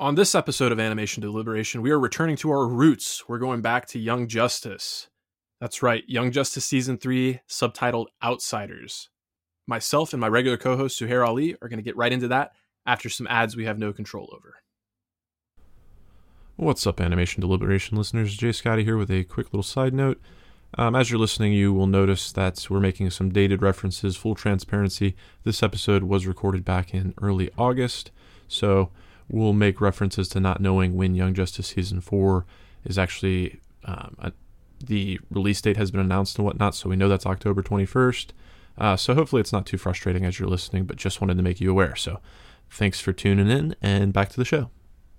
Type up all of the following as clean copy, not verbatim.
On this episode of Animation Deliberation, we are returning to our roots. We're going back to Young Justice. That's right, Young Justice Season 3, subtitled Outsiders. Myself and my regular co-host, Zuhair Ali, are going to get right into that after some ads we have no control over. What's up, Animation Deliberation listeners? Jay Scotty here with a quick little side note. As you're listening, you will notice that we're making some dated references. Full transparency, this episode was recorded back in early August, so we'll make references to not knowing when Young Justice Season 4 is actually, the release date has been announced and whatnot, so we know that's October 21st. So hopefully it's not too frustrating as you're listening, but just wanted to make you aware. So thanks for tuning in, and back to the show.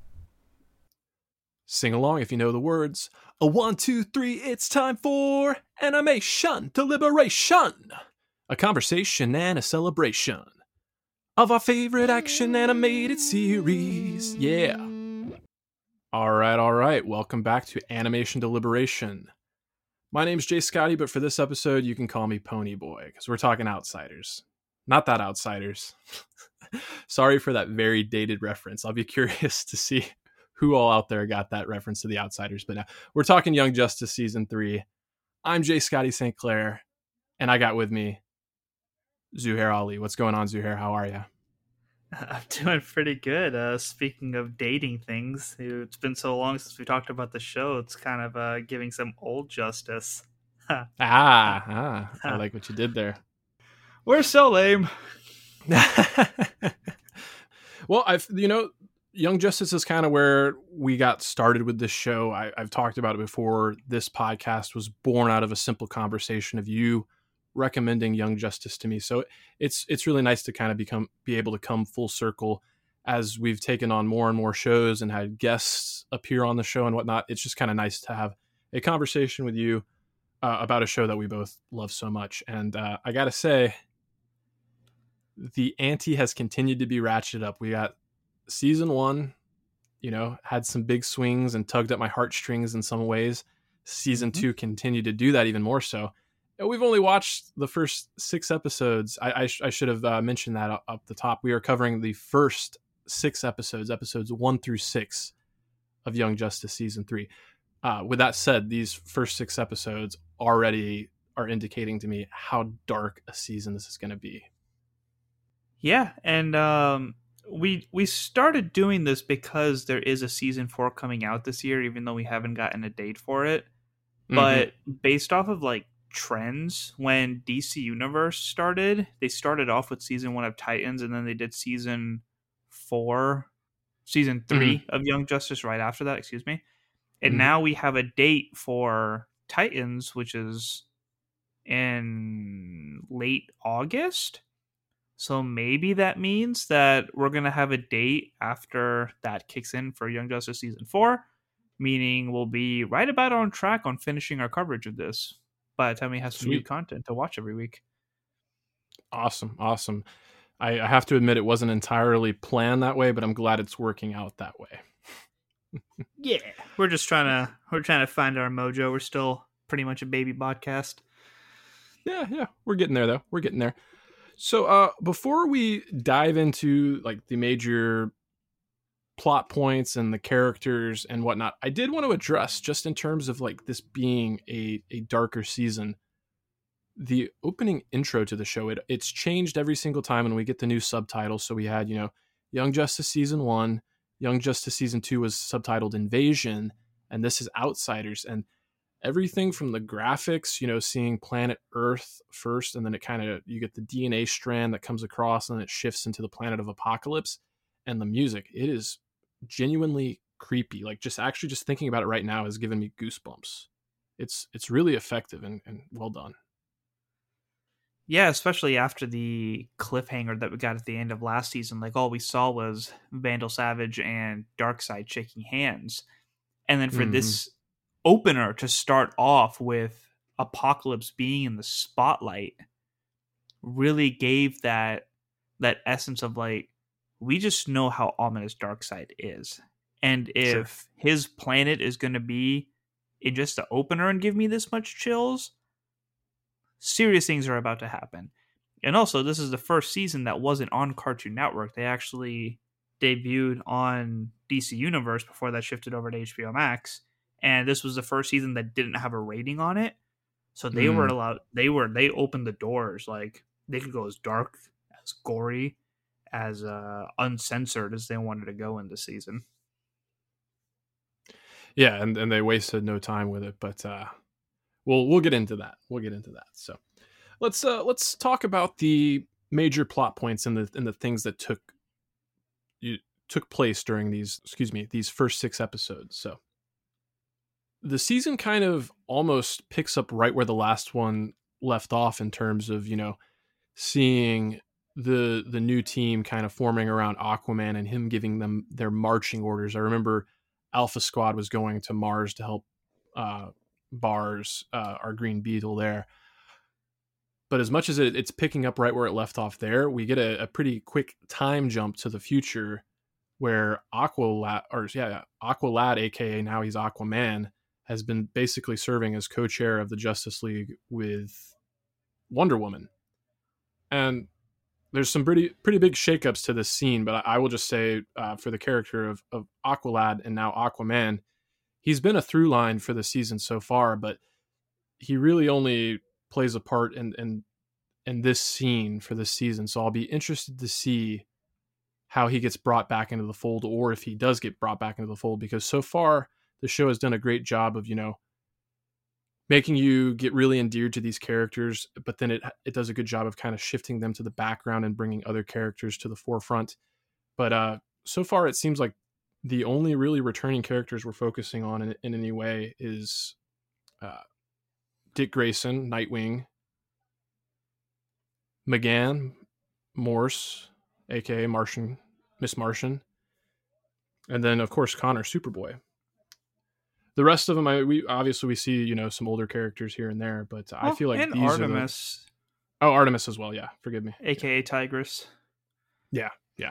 Sing along if you know the words. A 1, 2, 3, it's time for Animation Deliberation. A conversation and a celebration of our favorite action animated series. Yeah. All right. Welcome back to Animation Deliberation. My name's Jay Scotty, but for this episode, you can call me Pony Boy, because we're talking Outsiders. Not that Outsiders. Sorry for that very dated reference. I'll be curious to see who all out there got that reference to the Outsiders. But now, we're talking Young Justice Season 3. I'm Jay Scotty St. Clair, and I got with me Zuhair Ali. What's going on, Zuhair? How are you? I'm doing pretty good. Speaking of dating things, it's been so long since we talked about the show. It's kind of giving some old justice. I like what you did there. We're so lame. Well, Young Justice is kind of where we got started with this show. I've talked about it before. This podcast was born out of a simple conversation of you recommending Young Justice to me. So it's really nice to kind of be able to come full circle as we've taken on more and more shows and had guests appear on the show and whatnot. It's just kind of nice to have a conversation with you about a show that we both love so much. And I got to say, the ante has continued to be ratcheted up. We got season 1, had some big swings and tugged at my heartstrings in some ways. Season 2 continued to do that even more so. We've only watched the first 6 episodes. I should have mentioned that up the top. We are covering the first 6 episodes 1 through 6 of Young Justice Season 3. With that said, these first 6 episodes already are indicating to me how dark a season this is going to be. Yeah, and we started doing this because there is a Season 4 coming out this year, even though we haven't gotten a date for it. But based off of trends, when DC Universe started, they started off with season 1 of Titans, and then they did season 3 of Young Justice right after that, and now we have a date for Titans, which is in late August. So maybe that means that we're going to have a date after that kicks in for Young Justice Season 4, meaning we'll be right about on track on finishing our coverage of this by the time we have some new content to watch every week. Awesome. I have to admit it wasn't entirely planned that way, but I'm glad it's working out that way. Yeah, we're trying to find our mojo. We're still pretty much a baby podcast. Yeah, we're getting there though. We're getting there. So before we dive into the major plot points and the characters and whatnot, I did want to address, just in terms of this being a darker season, the opening intro to the show. It's changed every single time when we get the new subtitles. So we had, Young Justice Season 1, Young Justice Season 2 was subtitled Invasion, and this is Outsiders. And everything from the graphics, seeing planet Earth first, and then you get the DNA strand that comes across and then it shifts into the planet of Apocalypse, and the music, it is genuinely creepy. Just thinking about it right now has given me goosebumps. It's really effective and well done. Yeah, especially after the cliffhanger that we got at the end of last season. All we saw was Vandal Savage and Darkseid shaking hands. And then for this opener to start off with Apocalypse being in the spotlight really gave that essence of we just know how ominous Darkseid is. And if his planet is going to be in just the opener and give me this much chills, serious things are about to happen. And also, this is the first season that wasn't on Cartoon Network. They actually debuted on DC Universe before that shifted over to HBO Max. And this was the first season that didn't have a rating on it. So they were allowed, they opened the doors. Like, they could go as dark, as gory, as uncensored as they wanted to go in this season. Yeah, and they wasted no time with it, but we'll get into that. So let's talk about the major plot points and the things that took place during these first 6 episodes. So the season kind of almost picks up right where the last one left off in terms of, seeing the new team kind of forming around Aquaman and him giving them their marching orders. I remember Alpha Squad was going to Mars to help Bars, our Green Beetle there. But as much as it's picking up right where it left off there, we get a pretty quick time jump to the future where Aqualad, aka now he's Aquaman, has been basically serving as co-chair of the Justice League with Wonder Woman. And there's some pretty big shakeups to this scene, but I will just say for the character of Aqualad and now Aquaman, he's been a through line for the season so far, but he really only plays a part in this scene for this season. So I'll be interested to see how he gets brought back into the fold, or if he does get brought back into the fold, because so far the show has done a great job of, making you get really endeared to these characters, but then it does a good job of kind of shifting them to the background and bringing other characters to the forefront. But so far it seems like the only really returning characters we're focusing on in any way is Dick Grayson, Nightwing, McGann, Morse, aka Miss Martian, and then of course Connor, Superboy. The rest of them, we see some older characters here and there, but I feel like and these Artemis. Artemis as well. Yeah, forgive me. AKA Tigress. Yeah.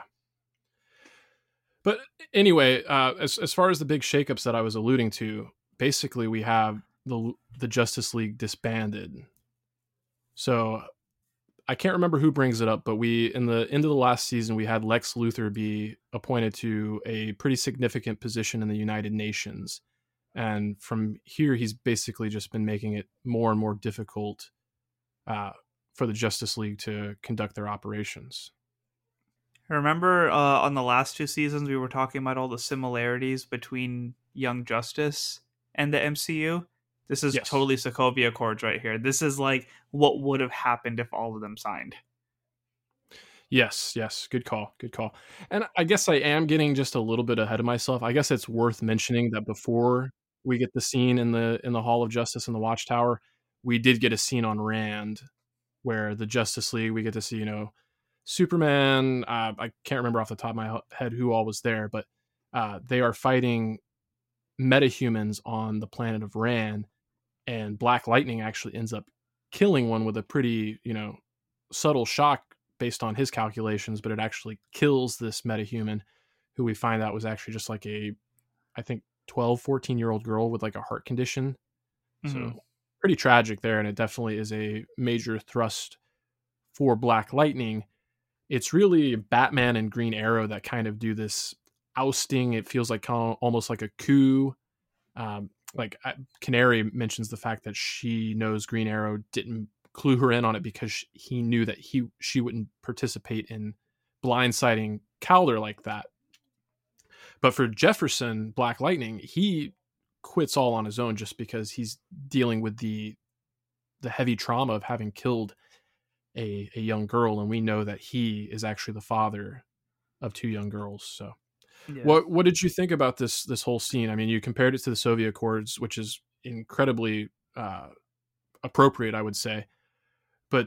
But anyway, as far as the big shakeups that I was alluding to, basically we have the Justice League disbanded. So I can't remember who brings it up, but in the end of the last season, we had Lex Luthor be appointed to a pretty significant position in the United Nations. And from here, he's basically just been making it more and more difficult for the Justice League to conduct their operations. Remember on the last 2 seasons, we were talking about all the similarities between Young Justice and the MCU? This is totally Sokovia Accords right here. This is like what would have happened if all of them signed. Yes. Good call. And I guess I am getting just a little bit ahead of myself. I guess it's worth mentioning that before we get the scene in the Hall of Justice in the Watchtower, we did get a scene on Rand where the Justice League, we get to see, Superman. I can't remember off the top of my head who all was there, but they are fighting metahumans on the planet of Rand, and Black Lightning actually ends up killing one with a pretty, subtle shock based on his calculations, but it actually kills this metahuman, who we find out was actually just like I think 14-year-old girl with like a heart condition. Mm-hmm. So pretty tragic there. And it definitely is a major thrust for Black Lightning. It's really Batman and Green Arrow that kind of do this ousting. It feels like almost like a coup. Canary mentions the fact that she knows Green Arrow didn't clue her in on it because he knew that she wouldn't participate in blindsiding Calder like that. But for Jefferson, Black Lightning, he quits all on his own just because he's dealing with the heavy trauma of having killed a young girl, and we know that he is actually the father of 2 young girls. So yeah. What did you think about this whole scene? I mean, you compared it to the Sokovia Accords, which is incredibly appropriate, I would say. But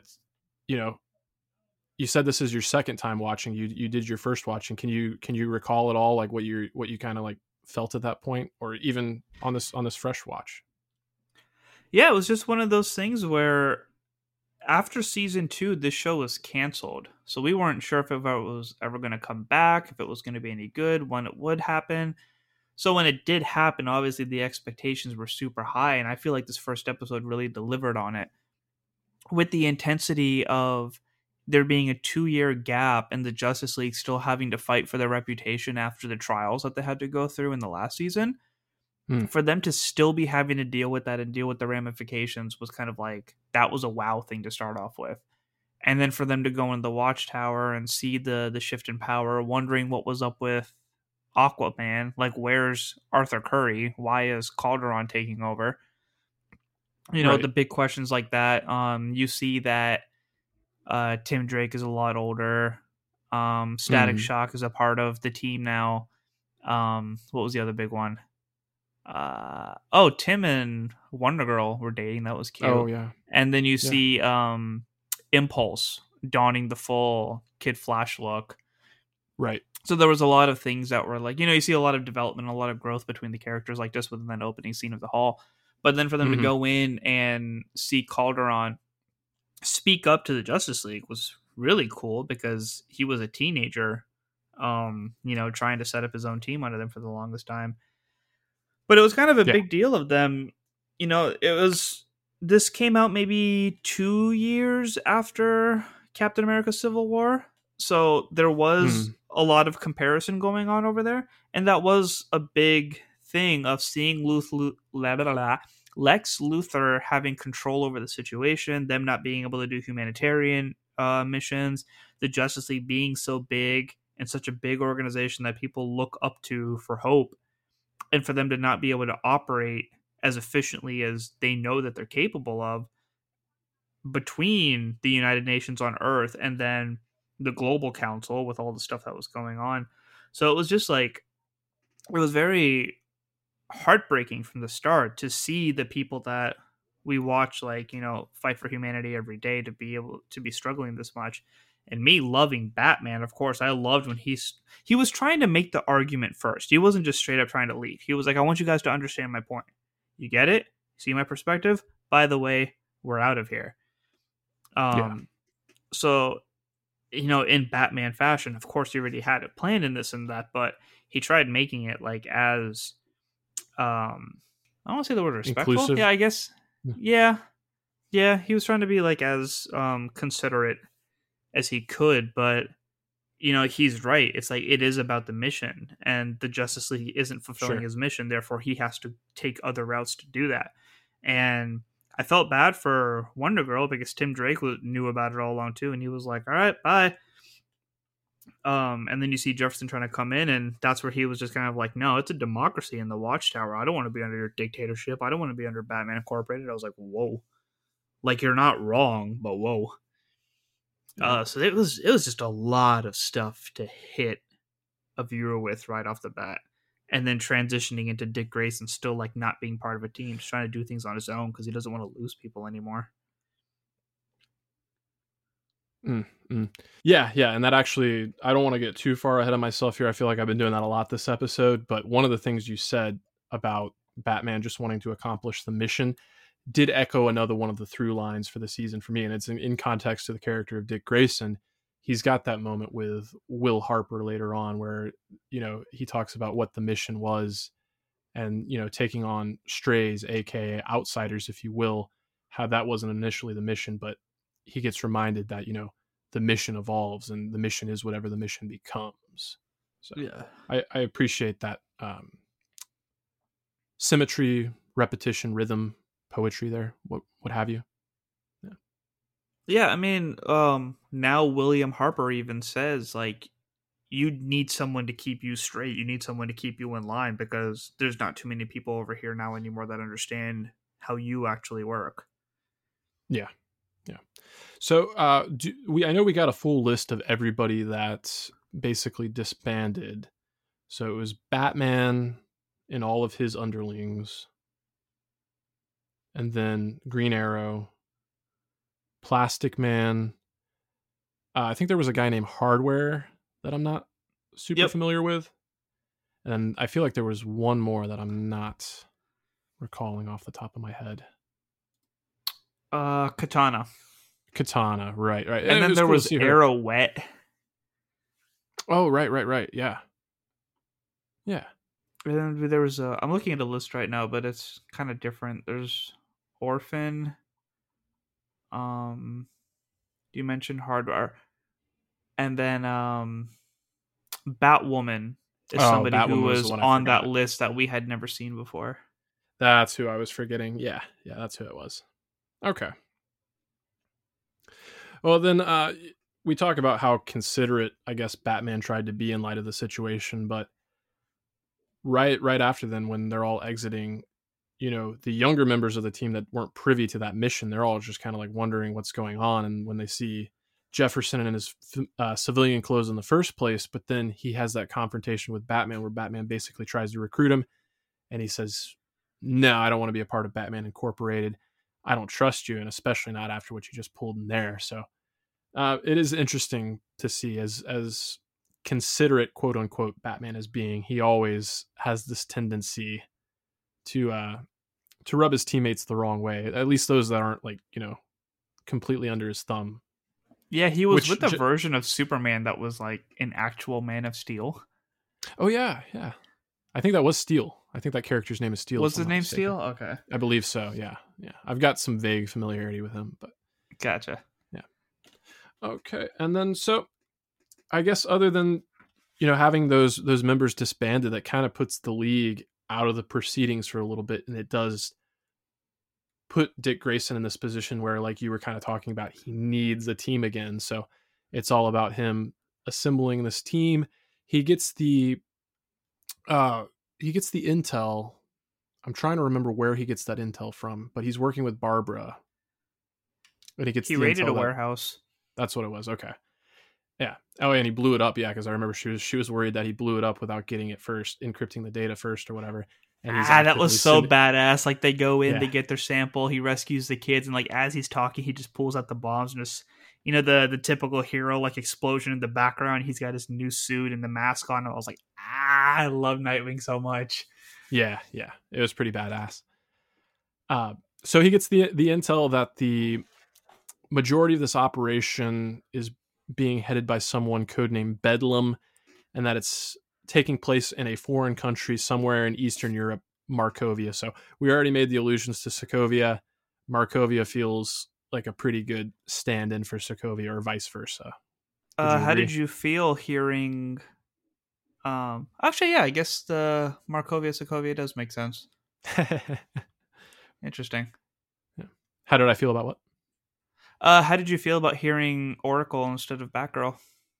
you said this is your second time watching. You did your first watching. Can you recall at all like what you kind of like felt at that point, or even on this fresh watch? Yeah, it was just one of those things where after season 2, this show was canceled. So we weren't sure if it was ever going to come back, if it was going to be any good, when it would happen. So when it did happen, obviously the expectations were super high, and I feel like this first episode really delivered on it with the intensity of there being a 2-year gap and the Justice League still having to fight for their reputation after the trials that they had to go through in the last season, for them to still be having to deal with that and deal with the ramifications was kind of like, that was a wow thing to start off with. And then for them to go in the Watchtower and see the shift in power, wondering what was up with Aquaman, like, where's Arthur Curry? Why is Calderon taking over? You know, the big questions like that. You see that Tim Drake is a lot older. Static Shock is a part of the team now. What was the other big one? Tim and Wonder Girl were dating. That was cute. Oh, yeah. And then you see Impulse donning the full Kid Flash look. Right. So there was a lot of things that were like, you know, you see a lot of development, a lot of growth between the characters, like just within that opening scene of the hall. But then for them to go in and see Calderon speak up to the Justice League was really cool, because he was a teenager, you know, trying to set up his own team under them for the longest time. But it was kind of a big deal of them. You know, this came out maybe 2 years after Captain America Civil War. So there was a lot of comparison going on over there. And that was a big thing of seeing Lex Luthor having control over the situation, them not being able to do humanitarian missions, the Justice League being so big and such a big organization that people look up to for hope, and for them to not be able to operate as efficiently as they know that they're capable of between the United Nations on Earth and then the Global Council with all the stuff that was going on. So it was just like, it was very heartbreaking from the start to see the people that we watch, like, you know, fight for humanity every day, to be able to be struggling this much. And me loving Batman, of course, I loved when he was trying to make the argument first. He wasn't just straight up trying to leave. He was like, I want you guys to understand my point. You get it? See my perspective? By the way, we're out of here. So, you know, in Batman fashion, of course, he already had it planned in this and that, but he tried making it like as, I don't want to say the word respectful. Inclusive. Yeah, I guess. Yeah. He was trying to be like as considerate as he could, but you know, he's right. It's like, it is about the mission, and the Justice League isn't fulfilling his mission. Therefore, he has to take other routes to do that. And I felt bad for Wonder Girl, because Tim Drake knew about it all along too, and he was like, all right, bye. And then you see Jefferson trying to come in, and that's where he was just kind of like, no, it's a democracy in the Watchtower. I don't want to be under your dictatorship. I don't want to be under Batman Incorporated. I was like, whoa. Like, you're not wrong, but whoa. So it was just a lot of stuff to hit a viewer with right off the bat. And then transitioning into Dick Grayson still like not being part of a team, just trying to do things on his own because he doesn't want to lose people anymore. Yeah, and that actually, I don't want to get too far ahead of myself here. I feel like I've been doing that a lot this episode, but one of the things you said about Batman just wanting to accomplish the mission did echo another one of the through lines for the season for me, and it's in context to the character of Dick Grayson. He's got that moment with Will Harper later on where, you know, he talks about what the mission was and, you know, taking on strays, aka outsiders, if you will, how that wasn't initially the mission, but he gets reminded that, you know, the mission evolves and the mission is whatever the mission becomes. So yeah, I appreciate that symmetry, repetition, rhythm, poetry there, what have you. Yeah, I mean, now William Harper even says, like, you need someone to keep you straight. You need someone to keep you in line because there's not too many people over here now anymore that understand how you actually work. Yeah. So I know we got a full list of everybody that basically disbanded. So it was Batman and all of his underlings, and then Green Arrow, Plastic Man. I think there was a guy named Hardware that I'm not super familiar with. And I feel like there was one more that I'm not recalling off the top of my head. Katana, right. And then there was Arrow Wet. Oh, right. Yeah. And then there was I'm looking at a list right now, but it's kind of different. There's Orphan. You mentioned Hardwire. And then Batwoman is somebody who Batwoman was the was one I on that forgot. list that we had never seen before. That's who I was forgetting. Yeah, that's who it was. Okay. Well, then we talk about how considerate, I guess, Batman tried to be in light of the situation, but right after then, when they're all exiting, the younger members of the team that weren't privy to that mission, they're all just kind of like wondering what's going on, and when they see Jefferson in his civilian clothes in the first place, but then he has that confrontation with Batman where Batman basically tries to recruit him, and he says, "No, I don't want to be a part of Batman Incorporated. I don't trust you, and especially not after what you just pulled in there." So it is interesting to see, as considerate, quote unquote, Batman as being, he always has this tendency to rub his teammates the wrong way. At least those that aren't completely under his thumb. Yeah, he was with a version of Superman that was like an actual Man of Steel. Oh yeah. I think that was Steel. I think that character's name is Steel. Was his name Steel? Okay. I believe so, yeah. I've got some vague familiarity with him, but... Gotcha. Yeah. Okay, and then, so, I guess other than, having those members disbanded, that kind of puts the League out of the proceedings for a little bit, and it does put Dick Grayson in this position where, like you were kind of talking about, he needs a team again. So it's all about him assembling this team. He gets the intel. I'm trying to remember where he gets that intel from, but he's working with Barbara. And he raided a warehouse. That's what it was. Okay. Yeah. Oh, and he blew it up. Yeah, because I remember she was worried that he blew it up without getting it first, encrypting the data first or whatever. And that was so badass. Like, they go in, they get their sample, he rescues the kids, and like as he's talking, he just pulls out the bombs and just, the typical hero, like, explosion in the background. He's got his new suit and the mask on. I was like, I love Nightwing so much. Yeah, it was pretty badass. So he gets the intel that the majority of this operation is being headed by someone codenamed Bedlam, and that it's taking place in a foreign country somewhere in Eastern Europe, Markovia. So we already made the allusions to Sokovia. Markovia feels like a pretty good stand-in for Sokovia, or vice versa. How did you feel hearing... Actually, yeah, I guess the Markovia-Sokovia does make sense. Interesting. Yeah. How did I feel about what? How did you feel about hearing Oracle instead of Batgirl?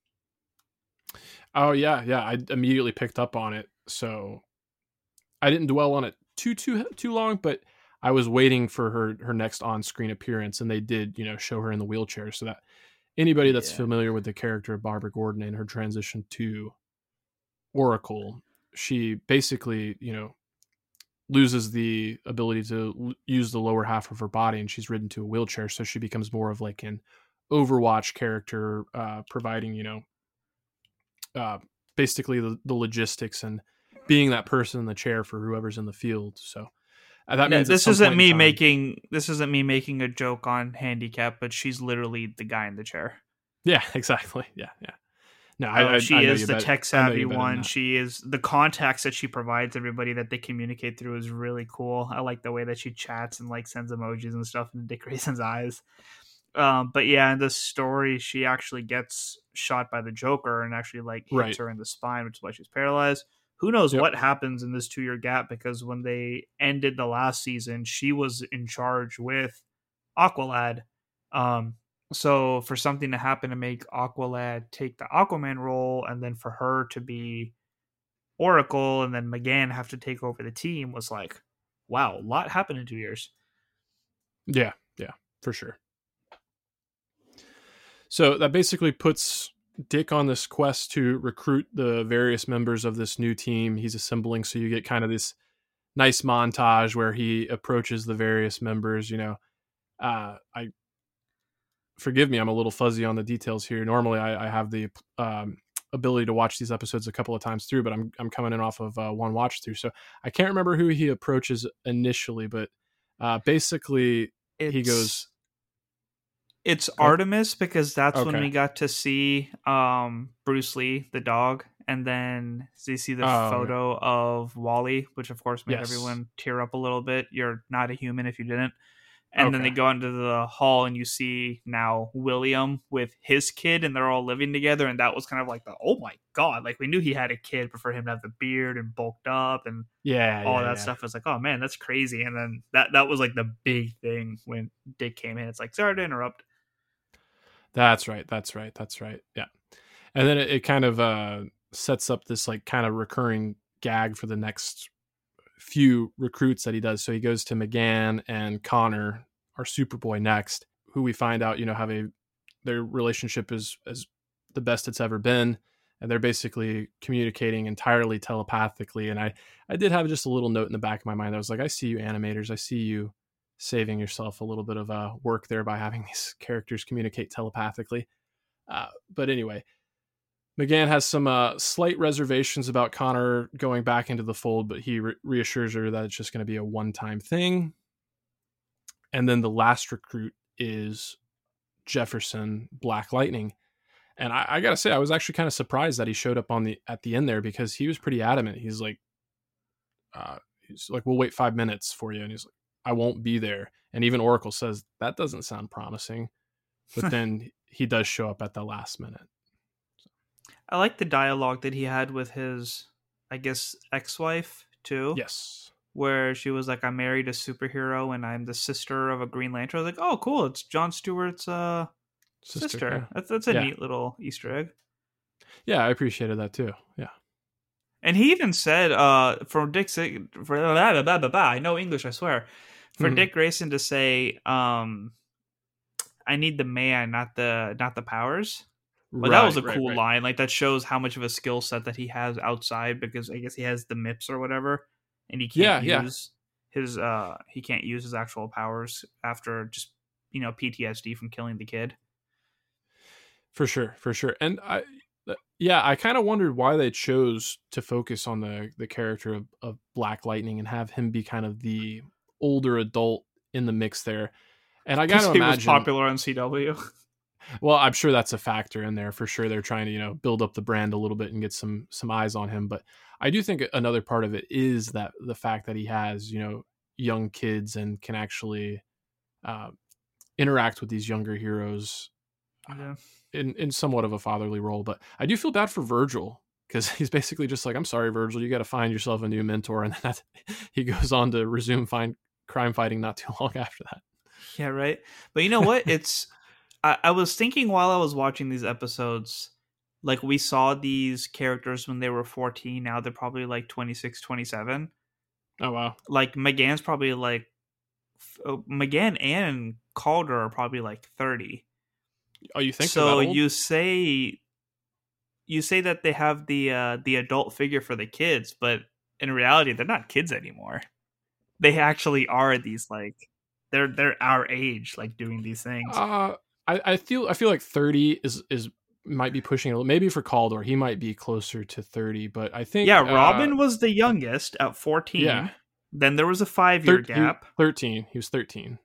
Oh yeah, I immediately picked up on it. So I didn't dwell on it too long, but I was waiting for her next on-screen appearance, and they did, show her in the wheelchair, so that anybody that's familiar with the character of Barbara Gordon and her transition to Oracle, she basically, loses the ability to use the lower half of her body, and she's ridden to a wheelchair, so she becomes more of like an Overwatch character, providing, basically the logistics and being that person in the chair for whoever's in the field. So that means this isn't me making a joke on handicap, but she's literally the guy in the chair. Yeah, exactly. Yeah. No, she is the tech savvy one. She is the contacts that she provides everybody that they communicate through is really cool. I like the way that she chats and like sends emojis and stuff in Dick Grayson's eyes. But yeah, in the story, she actually gets shot by the Joker and actually like hits her in the spine, which is why she's paralyzed. Who knows what happens in this 2-year gap, because when they ended the last season, she was in charge with Aqualad. So for something to happen to make Aqualad take the Aquaman role, and then for her to be Oracle, and then McGann have to take over the team, was like, wow, a lot happened in 2 years. Yeah, for sure. So that basically puts Dick on this quest to recruit the various members of this new team he's assembling. So you get kind of this nice montage where he approaches the various members. Forgive me, I'm a little fuzzy on the details here. Normally I have the ability to watch these episodes a couple of times through, but I'm coming in off of one watch through. So I can't remember who he approaches initially, but basically he goes... It's Artemis, because that's when we got to see Bruce Lee, the dog, and then you see the photo of Wally, which of course made everyone tear up a little bit. You're not a human if you didn't. And then they go into the hall and you see now William with his kid and they're all living together. And that was kind of like oh my God, like we knew he had a kid, but for him to have the beard and bulked up and all that stuff, was like, oh man, that's crazy. And then that was like the big thing when Dick came in. It's like, sorry to interrupt. That's right. Yeah. And then it kind of sets up this like kind of recurring gag for the next few recruits that he does. So he goes to McGann and Connor, our Superboy, next, who we find out, have their relationship is as the best it's ever been. And they're basically communicating entirely telepathically. And I did have just a little note in the back of my mind. I was like, I see you animators. I see you saving yourself a little bit of work there by having these characters communicate telepathically. But anyway, McGann has some slight reservations about Connor going back into the fold, but he reassures her that it's just going to be a one-time thing. And then the last recruit is Jefferson Black Lightning. And I got to say, I was actually kind of surprised that he showed up at the end there, because he was pretty adamant. He's like, we'll wait 5 minutes for you. And he's like, I won't be there. And even Oracle says, that doesn't sound promising. But then he does show up at the last minute. I like the dialogue that he had with his, I guess, ex-wife too. Yes. Where she was like, I married a superhero and I'm the sister of a Green Lantern. I was like, oh, cool. It's Jon Stewart's sister. Yeah. That's a neat little Easter egg. Yeah, I appreciated that too. Yeah. And he even said, for Dick, I know English, I swear. For Dick Grayson to say, I need the man, not the powers. But that was a cool line. Like, that shows how much of a skill set that he has outside, because I guess he has the MIPS or whatever, and he can't use his he can't use his actual powers after just PTSD from killing the kid. For sure. And I kind of wondered why they chose to focus on the character of Black Lightning and have him be kind of the older adult in the mix there. And I got to imagine he was popular on CW. Well, I'm sure that's a factor in there for sure. They're trying to, build up the brand a little bit and get some eyes on him. But I do think another part of it is that the fact that he has, young kids and can actually interact with these younger heroes in somewhat of a fatherly role. But I do feel bad for Virgil, because he's basically just like, I'm sorry, Virgil, you got to find yourself a new mentor. And then he goes on to resume crime fighting not too long after that. Yeah, right. But you know what? I was thinking while I was watching these episodes, like, we saw these characters when they were 14. Now they're probably like 26, 27. Oh, wow. Like, McGann's probably like... McGann and Calder are probably like 30. Oh, you think so? You say that they have the adult figure for the kids, but in reality, they're not kids anymore. They actually are these, like... They're our age, like, doing these things. I feel like 30 is might be pushing it a little. Maybe for Calder, he might be closer to 30, but I think Robin was the youngest at 14. Yeah. Then there was a 5-year gap. 13. He was 13.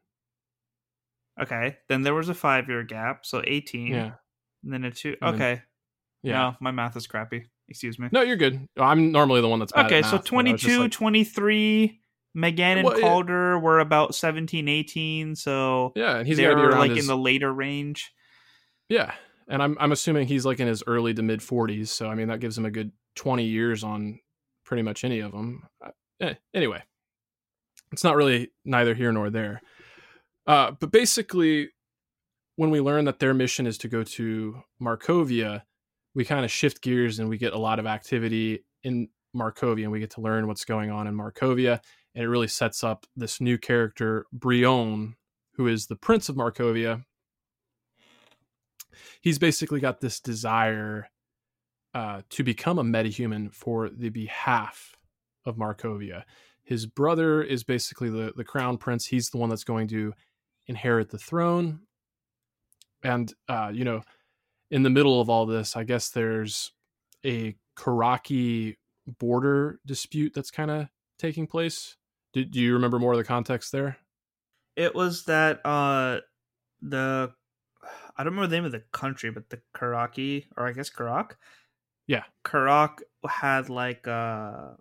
Okay. Then there was a 5-year gap, so 18. Yeah. And then a 2. Okay. Yeah. No, my math is crappy. Excuse me. No, you're good. I'm normally the one that's bad at math, so 22, 23. McGann and Calder were about 17, 18, so yeah, and he's they're like in the later range. Yeah, and I'm assuming he's like in his early to mid 40s, so I mean that gives him a good 20 years on pretty much any of them. Anyway, it's not really neither here nor there. But basically, when we learn that their mission is to go to Markovia, we kind of shift gears and we get a lot of activity in Markovia, and we get to learn what's going on in Markovia. And it really sets up this new character, Brion, who is the Prince of Markovia. He's basically got this desire to become a metahuman for the behalf of Markovia. His brother is basically the crown prince. He's the one that's going to inherit the throne. And, in the middle of all this, I guess there's a Karaki border dispute that's kind of taking place. Do you remember more of the context there? It was that I don't remember the name of the country, but the Karaki, or I guess Karak. Yeah, Karak had like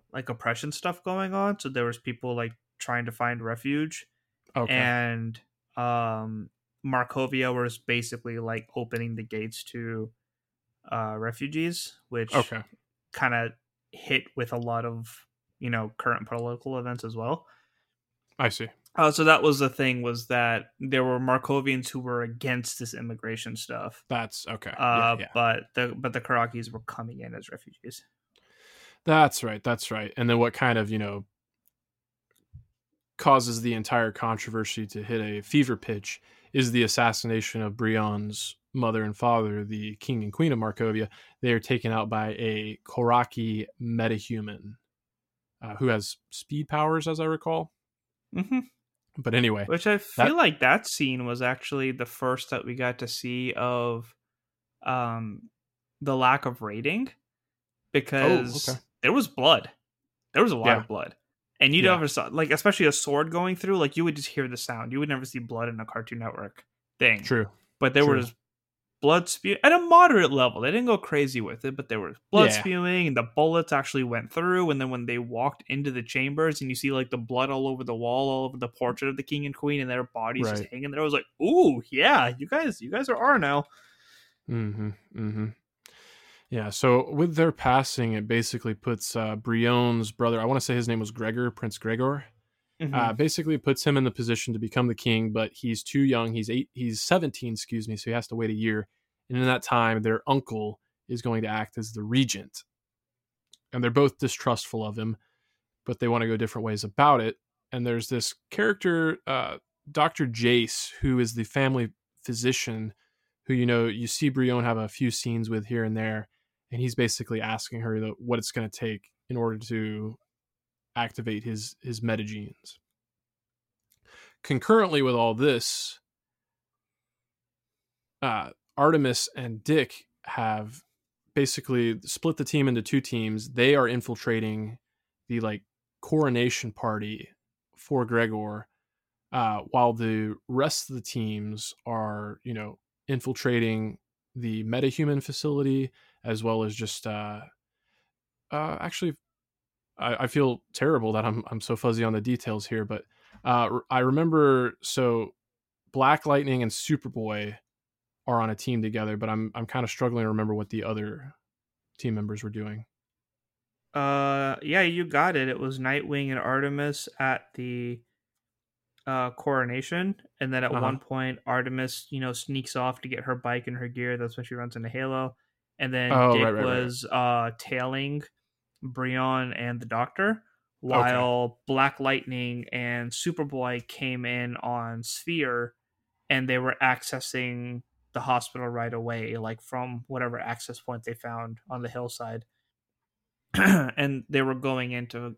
oppression stuff going on, so there was people like trying to find refuge. Okay. And Markovia was basically like opening the gates to refugees, which Okay. kind of hit with a lot of current political events as well. I see. So that was the thing, was that there were Markovians who were against this immigration stuff. That's okay. Yeah. But the Karakis were coming in as refugees. That's right. And then what kind of, causes the entire controversy to hit a fever pitch is the assassination of Brionne's mother and father, the king and queen of Markovia. They are taken out by a Karaki metahuman who has speed powers, as I recall. Mm-hmm. But anyway, which I feel like that scene was actually the first that we got to see of the lack of rating, because there was blood. There was a lot of blood. And you never saw, like, especially a sword going through, like, you would just hear the sound. You would never see blood in a Cartoon Network thing. True. But there was blood spewing at a moderate level. They didn't go crazy with it, but there was blood spewing, and the bullets actually went through. And then when they walked into the chambers and you see, like, the blood all over the wall, all over the portrait of the king and queen, and their bodies just hanging there, I was like, ooh, yeah, you guys are now. Mm-hmm. Mm-hmm. Yeah, so with their passing, it basically puts Brionne's brother, I want to say his name was Gregor, Prince Gregor, basically puts him in the position to become the king, but he's too young. He's 17, so he has to wait a year. And in that time, their uncle is going to act as the regent. And they're both distrustful of him, but they want to go different ways about it. And there's this character, Dr. Jace, who is the family physician, who, you see Brionne have a few scenes with here and there. And he's basically asking her what it's going to take in order to activate his metagenes. Concurrently with all this, Artemis and Dick have basically split the team into two teams. They are infiltrating the coronation party for Gregor, while the rest of the teams are infiltrating the metahuman facility, as well as just actually I feel terrible that I'm so fuzzy on the details here, but I remember, so Black Lightning and Superboy are on a team together, but I'm kind of struggling to remember what the other team members were doing. Yeah, you got it. It was Nightwing and Artemis at the coronation, and then at one point Artemis sneaks off to get her bike and her gear. That's when she runs into Halo, and then Dick was tailing Brionne and the Doctor, while Black Lightning and Superboy came in on Sphere, and they were accessing the hospital right away, like from whatever access point they found on the hillside. And they were going in to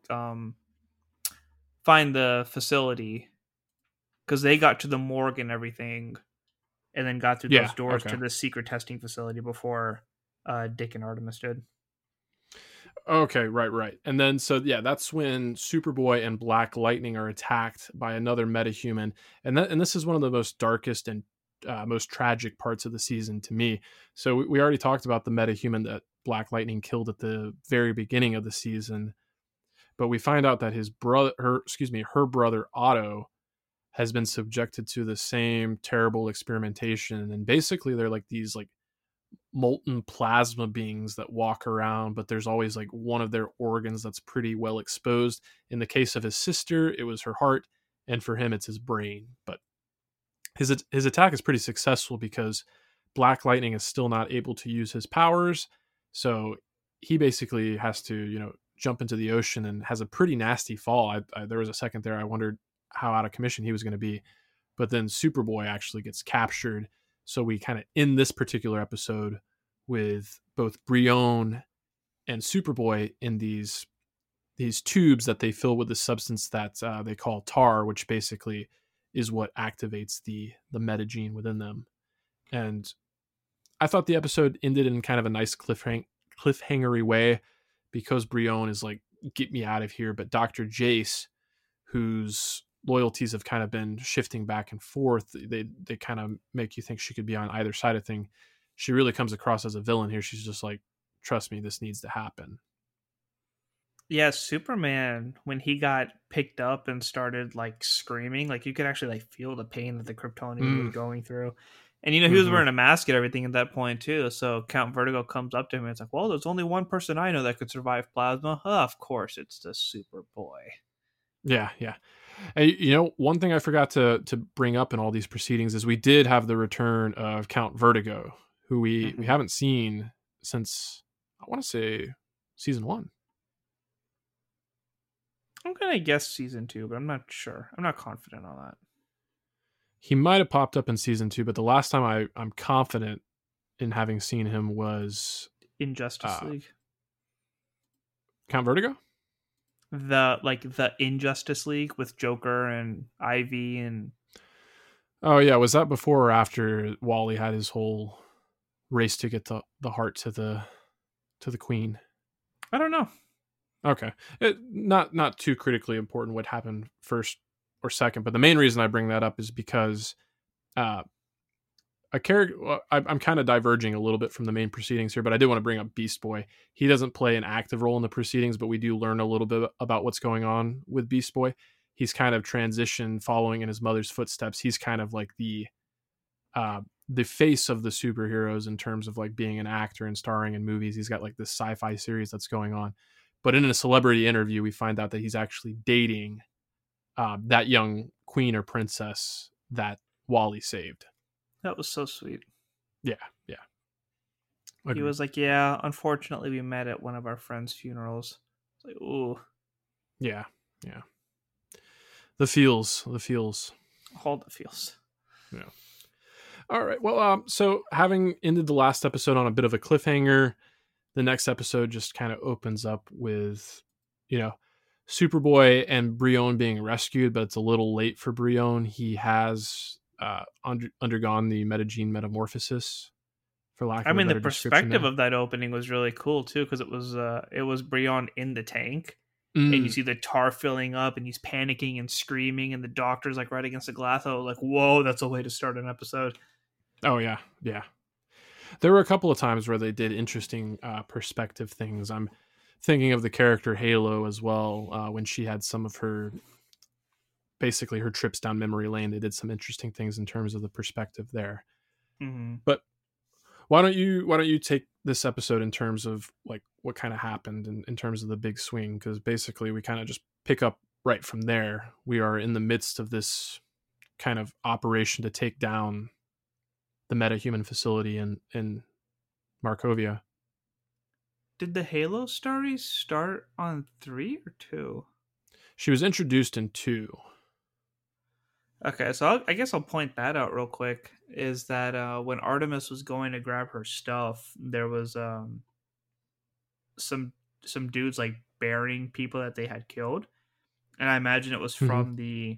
find the facility, because they got to the morgue and everything, and then got through those doors to the secret testing facility before Dick and Artemis did. Okay, right. And then, that's when Superboy and Black Lightning are attacked by another metahuman. And this is one of the most darkest and most tragic parts of the season to me. So we already talked about the metahuman that Black Lightning killed at the very beginning of the season. But we find out that her brother Otto has been subjected to the same terrible experimentation. And basically they're like these molten plasma beings that walk around, but there's always one of their organs that's pretty well exposed. In the case of his sister, it was her heart, and for him it's his brain. But his attack is pretty successful because Black Lightning is still not able to use his powers, so he basically has to jump into the ocean and has a pretty nasty fall. There was a second there I wondered how out of commission he was going to be, but then Superboy actually gets captured. So we kind of end this particular episode with both Brionne and Superboy in these tubes that they fill with the substance that they call tar, which basically is what activates the metagene within them. And I thought the episode ended in kind of a nice cliffhangery way, because Brionne is like, get me out of here. But Dr. Jace, whose loyalties have kind of been shifting back and forth, they kind of make you think she could be on either side of thing. She really comes across as a villain here. She's just like, trust me, this needs to happen. Yeah, Superman, when he got picked up and started like screaming, like you could actually like feel the pain that the Kryptonian was going through. And he was wearing a mask and everything at that point too. So Count Vertigo comes up to him and it's like, well, there's only one person I know that could survive plasma. Of course, it's the Superboy. Yeah. Hey, one thing I forgot to bring up in all these proceedings is we did have the return of Count Vertigo, who we haven't seen since, I want to say, season 1. I'm gonna guess season 2, but I'm not sure. I'm not confident on that. He might have popped up in season 2, but the last time I'm confident in having seen him was in Justice League. Count Vertigo? The Injustice League with Joker and Ivy and. Oh yeah, was that before or after Wally had his whole race to get the heart to the Queen? I don't know. Okay, not too critically important what happened first or second, but the main reason I bring that up is because a character. Well, I'm kind of diverging a little bit from the main proceedings here, but I did want to bring up Beast Boy. He doesn't play an active role in the proceedings, but we do learn a little bit about what's going on with Beast Boy. He's kind of transitioned, following in his mother's footsteps. He's kind of like the face of the superheroes in terms of like being an actor and starring in movies. He's got like this sci-fi series that's going on. But in a celebrity interview, we find out that he's actually dating that young queen or princess that Wally saved. That was so sweet. Yeah. He was like, yeah, unfortunately we met at one of our friends' funerals. It's like, ooh. Yeah. The feels. All the feels. Yeah. All right. Well, so having ended the last episode on a bit of a cliffhanger, the next episode just kind of opens up with, Superboy and Brion being rescued, but it's a little late for Brion. He has undergone the metagene metamorphosis, for lack of a better the perspective of that opening was really cool too, because it was Brion in the tank, and you see the tar filling up, and he's panicking and screaming, and the doctor's like right against the glass. I was like, whoa, that's a way to start an episode. Oh yeah. There were a couple of times where they did interesting perspective things. I'm thinking of the character Halo as well, when she had some of her trips down memory lane. They did some interesting things in terms of the perspective there. Mm-hmm. But why don't you take this episode in terms of like what kind of happened in terms of the big swing? Because basically we kind of just pick up right from there. We are in the midst of this kind of operation to take down the metahuman facility in Markovia. Did the Halo stories start on 3 or 2? She was introduced in 2. Okay, so I guess I'll point that out real quick. Is that when Artemis was going to grab her stuff, there was some dudes like burying people that they had killed, and I imagine it was from the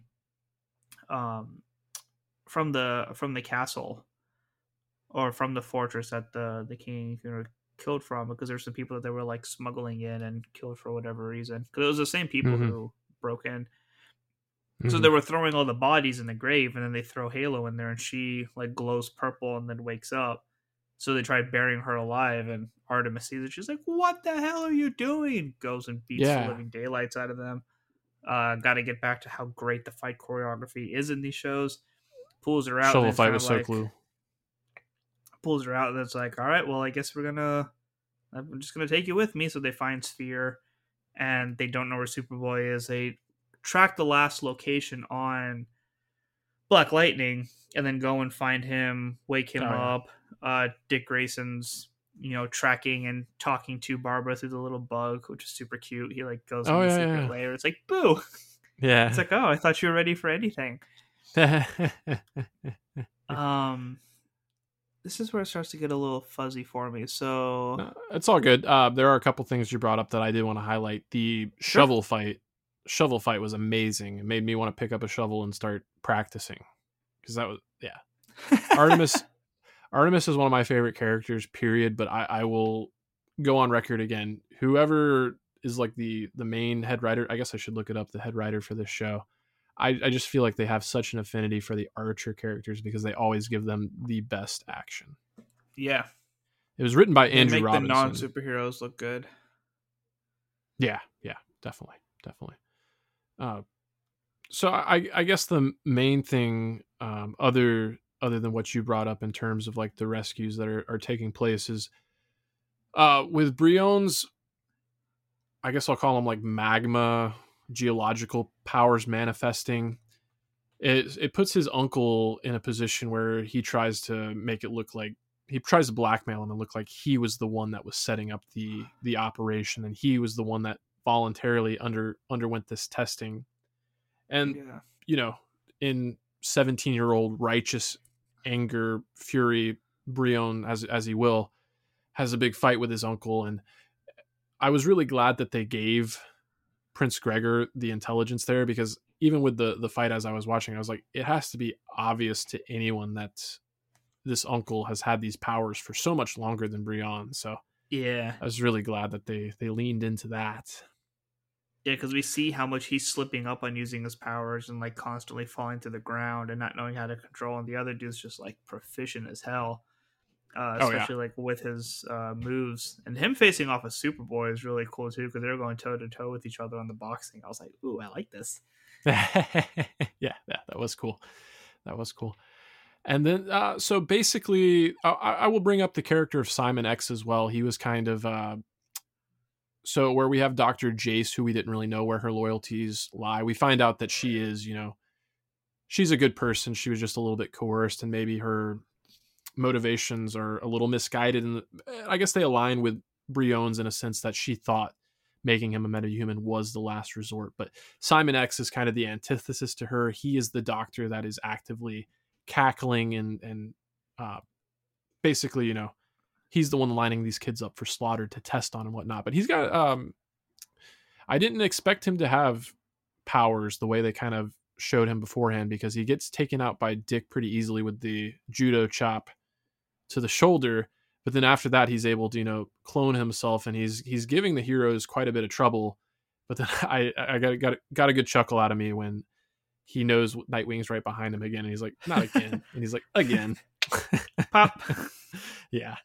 castle or from the fortress that the king killed from, because there's some people that they were like smuggling in and killed for whatever reason, because it was the same people who broke in. So they were throwing all the bodies in the grave, and then they throw Halo in there, and she like glows purple and then wakes up. So they tried burying her alive, and Artemis sees it. She's like, "What the hell are you doing?" Goes and beats the living daylights out of them. Got to get back to how great the fight choreography is in these shows. Pulls her out. Shovel fight was so cool. Pulls her out, and it's like, all right, well, I guess I'm just gonna take you with me. So they find Sphere, and they don't know where Superboy is. They track the last location on Black Lightning, and then go and find him, wake him up. Dick Grayson's, tracking and talking to Barbara through the little bug, which is super cute. He like goes in the secret layer. It's like, boo. Yeah. It's like, oh, I thought you were ready for anything. This is where it starts to get a little fuzzy for me. So it's all good. There are a couple things you brought up that I did want to highlight. The shovel fight was amazing. It made me want to pick up a shovel and start practicing, because that was Artemis is one of my favorite characters, period. But I will go on record again. Whoever is like the main head writer, I guess I should look it up, the head writer for this show. I just feel like they have such an affinity for the Archer characters, because they always give them the best action. Yeah. It was written by Andrew Robinson. The non-superheroes look good. Yeah. definitely. So I guess the main thing, other than what you brought up in terms of like the rescues that are taking place, is with Brion's, I guess I'll call them like magma geological powers manifesting. It puts his uncle in a position where he tries to make it look like he tries to blackmail him and look like he was the one that was setting up the operation, and he was the one that voluntarily underwent this testing. And in 17-year-old righteous anger, fury, Brion, as he will, has a big fight with his uncle. And I was really glad that they gave Prince Gregor the intelligence there, because even with the fight as I was watching, I was like, it has to be obvious to anyone that this uncle has had these powers for so much longer than Brion. So yeah, I was really glad that they leaned into that. Yeah, because we see how much he's slipping up on using his powers and like constantly falling to the ground and not knowing how to control, and the other dude's just like proficient as hell. Especially like with his moves, and him facing off a Superboy is really cool too, because they're going toe to toe with each other on the boxing. I was like, ooh, I like this. yeah, that was cool. And then, so basically, I will bring up the character of Simon X as well. He was kind of, so where we have Dr. Jace, who we didn't really know where her loyalties lie. We find out that she is, she's a good person. She was just a little bit coerced, and maybe her motivations are a little misguided. And I guess they align with Brion's in a sense that she thought making him a metahuman was the last resort. But Simon X is kind of the antithesis to her. He is the doctor that is actively cackling and basically, he's the one lining these kids up for slaughter to test on and whatnot. But he's got, I didn't expect him to have powers the way they kind of showed him beforehand, because he gets taken out by Dick pretty easily with the judo chop to the shoulder. But then after that, he's able to, clone himself, and he's giving the heroes quite a bit of trouble. But then I got a good chuckle out of me when he knows Nightwing's right behind him again, and he's like, not again. And he's like, again. Pop. Yeah.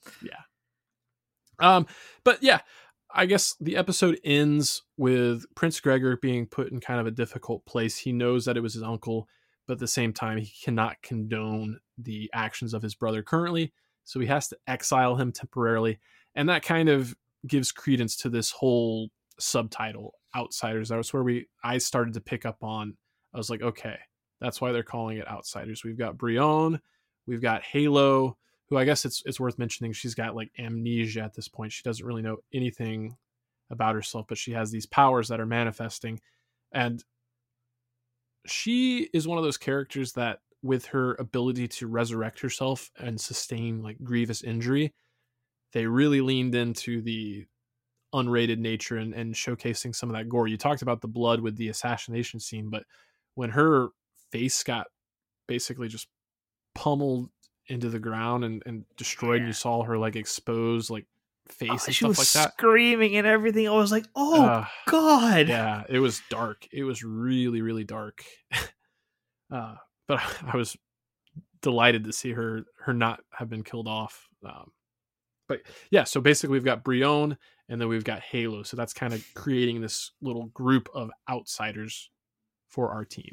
But yeah, I guess the episode ends with Prince Gregor being put in kind of a difficult place. He knows that it was his uncle, but at the same time, he cannot condone the actions of his brother currently. So he has to exile him temporarily. And that kind of gives credence to this whole subtitle, Outsiders. That was where I started to pick up on. I was like, okay, that's why they're calling it Outsiders. We've got Brion, we've got Halo, who I guess it's worth mentioning. She's got like amnesia at this point. She doesn't really know anything about herself, but she has these powers that are manifesting. And she is one of those characters that, with her ability to resurrect herself and sustain like grievous injury, they really leaned into the unrated nature and showcasing some of that gore. You talked about the blood with the assassination scene, but when her face got basically just pummeled into the ground and destroyed, and you saw her like exposed like face and stuff like that, screaming and everything. I was like, oh god. Yeah, it was dark. It was really, really dark. But I was delighted to see her not have been killed off. But yeah, so basically we've got Brion, and then we've got Halo. So that's kind of creating this little group of outsiders for our team.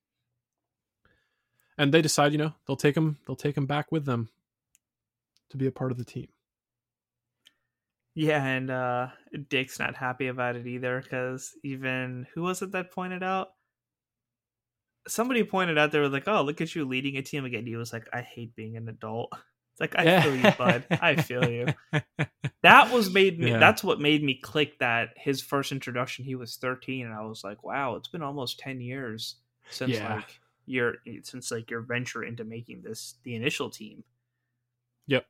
And they decide, they'll take him back with them to be a part of the team. Yeah, and Dick's not happy about it either, because even, who was it that pointed out? Somebody pointed out, they were like, oh, look at you leading a team again. He was like, I hate being an adult. It's like, I feel you, bud. I feel you. That's what made me click, that his first introduction, he was 13, and I was like, wow, it's been almost 10 years since your venture into making this the initial team. Yep.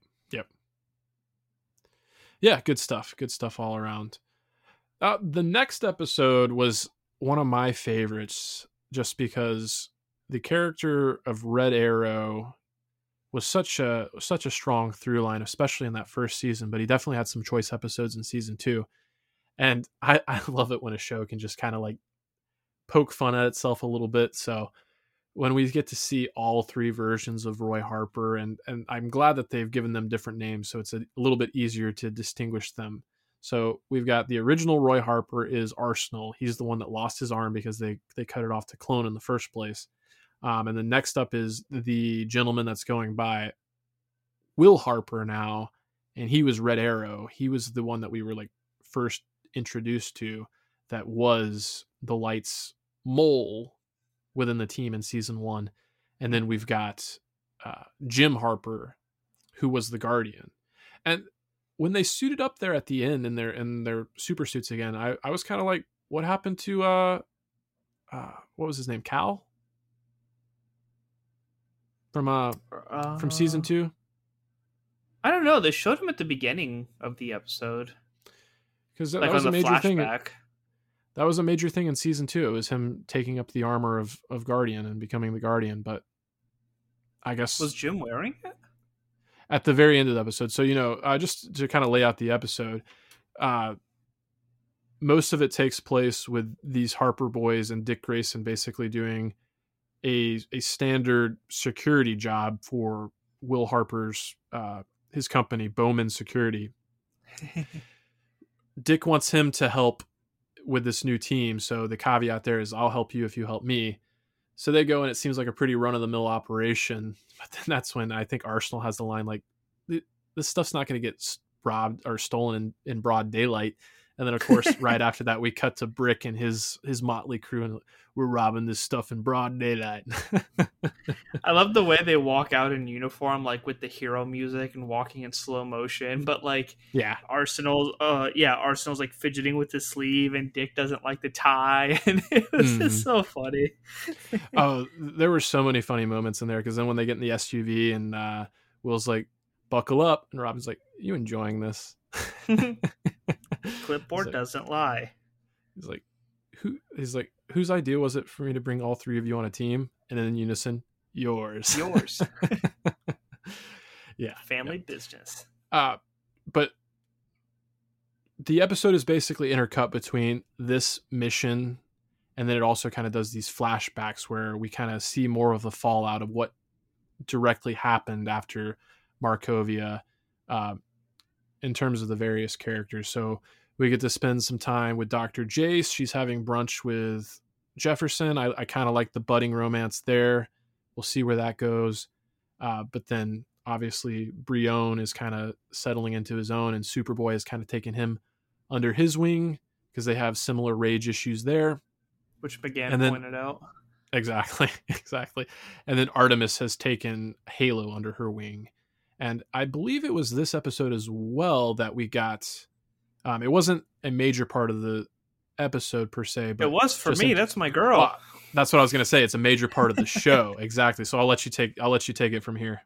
Yeah, good stuff all around. The next episode was one of my favorites, just because the character of Red Arrow was such a strong through line, especially in that first season, but he definitely had some choice episodes in season 2. And I love it when a show can just kind of like poke fun at itself a little bit. So when we get to see all 3 versions of Roy Harper, and I'm glad that they've given them different names, so it's a little bit easier to distinguish them. So we've got the original Roy Harper is Arsenal. He's the one that lost his arm because they cut it off to clone in the first place. And then next up is the gentleman that's going by Will Harper now, and he was Red Arrow. He was the one that we were like first introduced to that was the Light's mole within the team in season 1. And then we've got Jim Harper, who was the Guardian. And when they suited up there at the end in their super suits again, I was kind of like, what happened to what was his name? Cal? From season 2? I don't know. They showed him at the beginning of the episode. Because that was a major thing. That was a major thing in season 2. It was him taking up the armor of Guardian and becoming the Guardian. But I guess was Jim wearing it at the very end of the episode? So just to kind of lay out the episode, most of it takes place with these Harper boys and Dick Grayson basically doing a standard security job for Will Harper's his company, Bowman Security. Dick wants him to help with this new team, so the caveat there is I'll help you if you help me. So they go, and it seems like a pretty run-of-the-mill operation, but then that's when I think Arsenal has the line like, this stuff's not going to get robbed or stolen in broad daylight. And then, of course, right after that, we cut to Brick and his motley crew, and we're robbing this stuff in broad daylight. I love the way they walk out in uniform, like with the hero music and walking in slow motion. But Arsenal's like fidgeting with his sleeve, and Dick doesn't like the tie, and it was just so funny. Oh, there were so many funny moments in there, because then when they get in the SUV and Will's like, "Buckle up," and Robin's like, "You enjoying this?" Clipboard doesn't lie. He's like, whose idea was it for me to bring all 3 of you on a team? And then in unison, yours. Yeah. Family business. But the episode is basically intercut between this mission, and then it also kind of does these flashbacks where we kind of see more of the fallout of what directly happened after Markovia, in terms of the various characters. So we get to spend some time with Dr. Jace. She's having brunch with Jefferson. I kind of like the budding romance there. We'll see where that goes. But then obviously Brion is kind of settling into his own, and Superboy is kind of taking him under his wing because they have similar rage issues there. Which began pointed out. Exactly. And then Artemis has taken Halo under her wing. And I believe it was this episode as well that we got. It wasn't a major part of the epised per se, but it was for me. That's my girl. Well, that's what I was going to say. It's a major part of the show. Exactly. So I'll let you take it from here.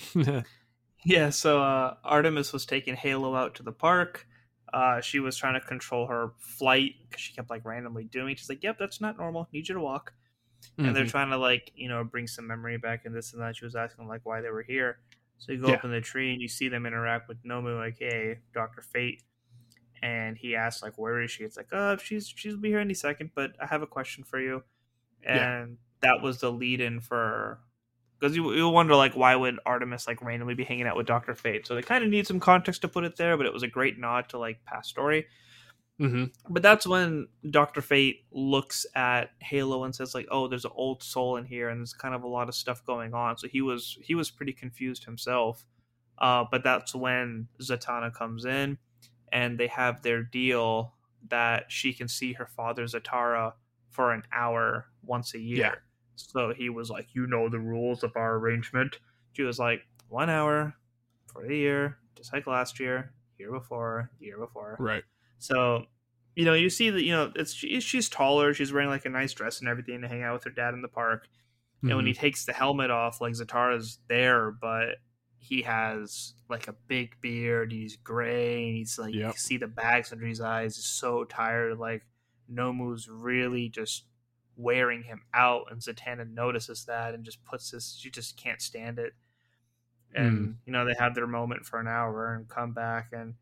Yeah. So Artemis was taking Halo out to the park. She was trying to control her flight because she kept like randomly doing. She's like, "Yep, that's not normal. Need you to walk." Mm-hmm. And they're trying to bring some memory back and this and that. She was asking like why they were here. So you go up in the tree and you see them interact with Nomu, aka Dr. Fate, and he asks like, "Where is she?" It's like, she'll be here any second, but I have a question for you." And that was the lead-in for, because you wonder like why would Artemis like randomly be hanging out with Dr. Fate? So they kind of need some context to put it there, but it was a great nod to like past story. Mm-hmm. But that's when Dr. Fate looks at Halo and says like, "Oh, there's an old soul in here, and there's kind of a lot of stuff going on." So he was pretty confused himself. But that's when Zatanna comes in, and they have their deal that she can see her father Zatara for an hour once a year. Yeah. So he was like, "You know the rules of our arrangement." She was like, 1 hour for a year, just like last year, year before. Right. So, you see that, she's taller. She's wearing like a nice dress and everything to hang out with her dad in the park. Mm-hmm. And when he takes the helmet off, like Zatara's there, but he has like a big beard. He's gray. And he's like, you see the bags under his eyes. He's so tired. Like Nomu's really just wearing him out. And Zatanna notices that and just she just can't stand it. And, they have their moment for an hour and come back and,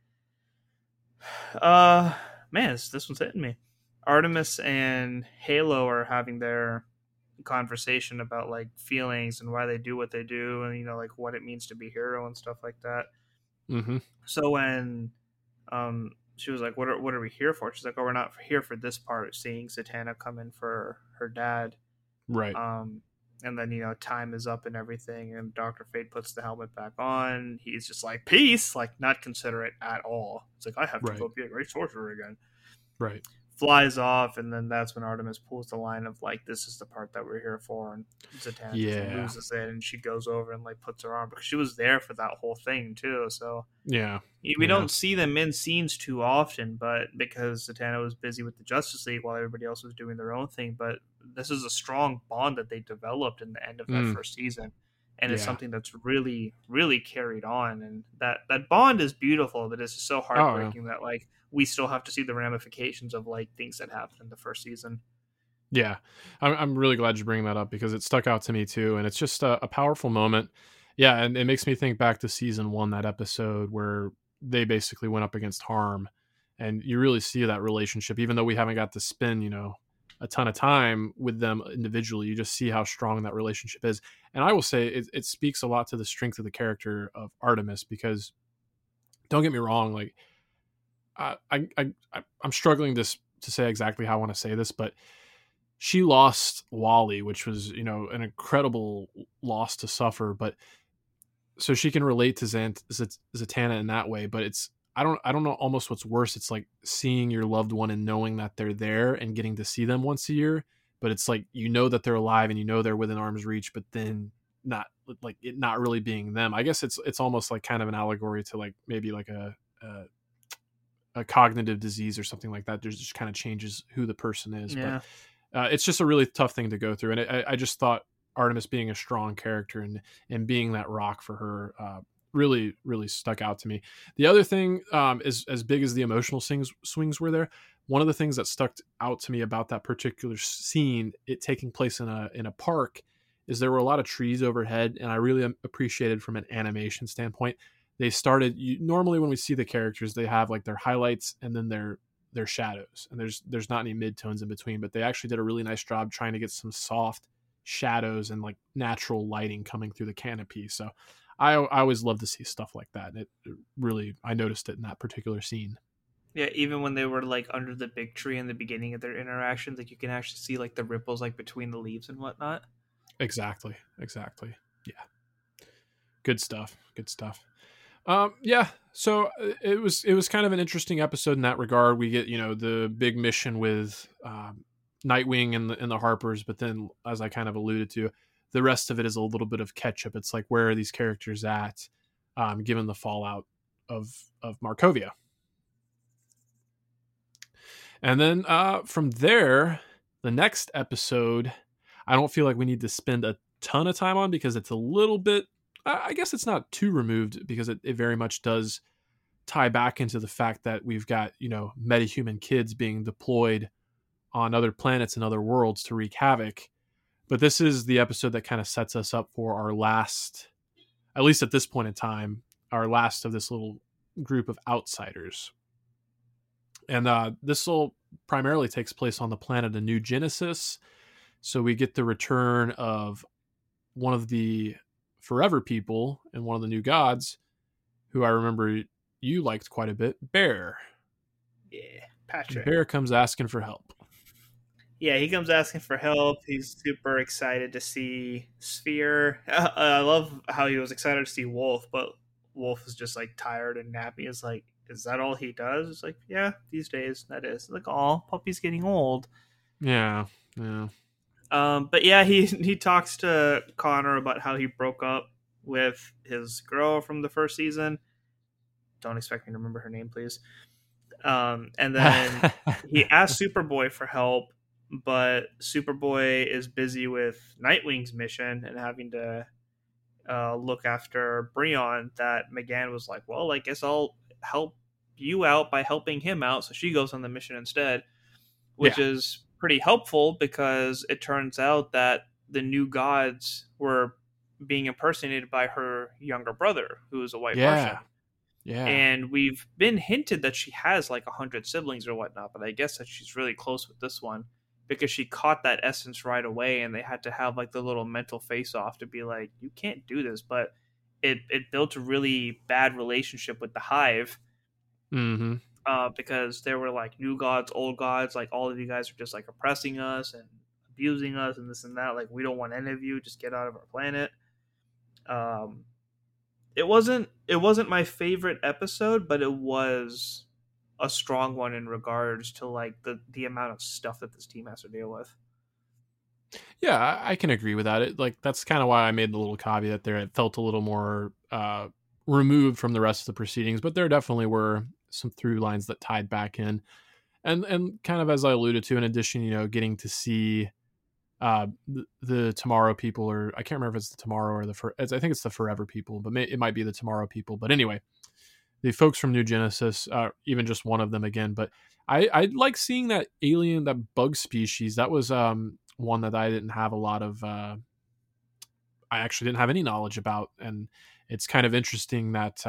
man, this one's hitting me. Artemis and Halo are having their conversation about like feelings and why they do what they do, and like what it means to be a hero and stuff like that. Mm-hmm. So when she was like, what are we here for? She's like, oh, we're not here for this part, seeing Zatanna come in for her dad. Right. And then, time is up and everything, and Dr. Fate puts the helmet back on. He's just like, peace, like, not considerate at all. It's like, I have to go be a great sorcerer again. Right. Flies off, and then that's when Artemis pulls the line of, like, this is the part that we're here for, and Zatanna just loses it, and she goes over and, like, puts her arm, because she was there for that whole thing, too, so... Yeah. We don't see them in scenes too often, but because Zatanna was busy with the Justice League while everybody else was doing their own thing, but this is a strong bond that they developed in the end of that first season, and it's something that's really, really carried on, and that bond is beautiful, but it's just so heartbreaking that, like, we still have to see the ramifications of, like, things that happened in the first season. Yeah, I'm really glad you bring that up, because it stuck out to me too, and it's just a powerful moment. Yeah, and it makes me think back to season 1, that episode where they basically went up against Harm, and you really see that relationship, even though we haven't got to spend, a ton of time with them individually. You just see how strong that relationship is. And I will say it speaks a lot to the strength of the character of Artemis, because don't get me wrong, like I'm struggling to say exactly how I want to say this, but she lost Wally, which was, an incredible loss to suffer, but so she can relate to Zatanna in that way, but I don't know almost what's worse. It's like seeing your loved one and knowing that they're there and getting to see them once a year, but it's like, that they're alive and they're within arm's reach, but then not like it not really being them. I guess it's almost like kind of an allegory to like maybe like a cognitive disease or something like that. There's just kind of changes who the person is. Yeah. But it's just a really tough thing to go through. And I just thought Artemis being a strong character and being that rock for her really, really stuck out to me. The other thing is, as big as the emotional swings were there, one of the things that stuck out to me about that particular scene, it taking place in a park, is there were a lot of trees overhead, and I really appreciated from an animation standpoint. They started, normally when we see the characters, they have like their highlights and then their shadows, and there's not any midtones in between, but they actually did a really nice job trying to get some soft shadows and like natural lighting coming through the canopy. So I always love to see stuff like that. It really, I noticed it in that particular scene. Yeah, even when they were like under the big tree in the beginning of their interactions, like you can actually see like the ripples like between the leaves and whatnot. Exactly. Yeah. Good stuff. Yeah. So it was kind of an interesting episode in that regard. We get, the big mission with Nightwing and the Harpers, but then, as I kind of alluded to, the rest of it is a little bit of catch up. It's like, where are these characters at, given the fallout of Markovia? And then from there, the next episode, I don't feel like we need to spend a ton of time on, because it's a little bit, I guess it's not too removed, because it very much does tie back into the fact that we've got, metahuman kids being deployed on other planets and other worlds to wreak havoc. But this is the episode that kind of sets us up for our last, at least at this point in time, our last of this little group of outsiders. And this will primarily takes place on the planet of New Genesis. So we get the return of one of the Forever people and one of the new gods, who I remember you liked quite a bit, Bear. Yeah, Patrick. Bear comes asking for help. Yeah, he comes asking for help. He's super excited to see Sphere. I love how he was excited to see Wolf, but Wolf is just like tired and nappy. It's like, is that all he does? It's like, yeah, these days that is. Like, oh, Puppy's getting old. Yeah. But yeah, he talks to Connor about how he broke up with his girl from the first season. Don't expect me to remember her name, please. And then he asks Superboy for help, but Superboy is busy with Nightwing's mission and having to look after Breon. That McGann was like, well, I guess I'll help you out by helping him out. So she goes on the mission instead, which is pretty helpful, because it turns out that the new gods were being impersonated by her younger brother, who is a white Martian. Yeah. And we've been hinted that she has like 100 siblings or whatnot, but I guess that she's really close with this one, because she caught that essence right away, and they had to have like the little mental face off to be like, you can't do this. But it built a really bad relationship with the Hive. Mm-hmm. because there were like new gods, old gods, like all of you guys are just like oppressing us and abusing us and this and that. Like we don't want any of you. Just get out of our planet. It wasn't my favorite episode, but it was a strong one in regards to like the amount of stuff that this team has to deal with. Yeah, I can agree with that. That's kind of why I made the little caveat there. It felt a little more removed from the rest of the proceedings, but there definitely were some through lines that tied back in, and kind of as I alluded to, in addition, getting to see the Tomorrow people, or I can't remember if it's the Tomorrow or I think it's the Forever people, but it might be the Tomorrow people. But anyway, the folks from New Genesis, even just one of them again. But I like seeing that alien, that bug species. That was one that I didn't have a lot of. I actually didn't have any knowledge about, and it's kind of interesting that.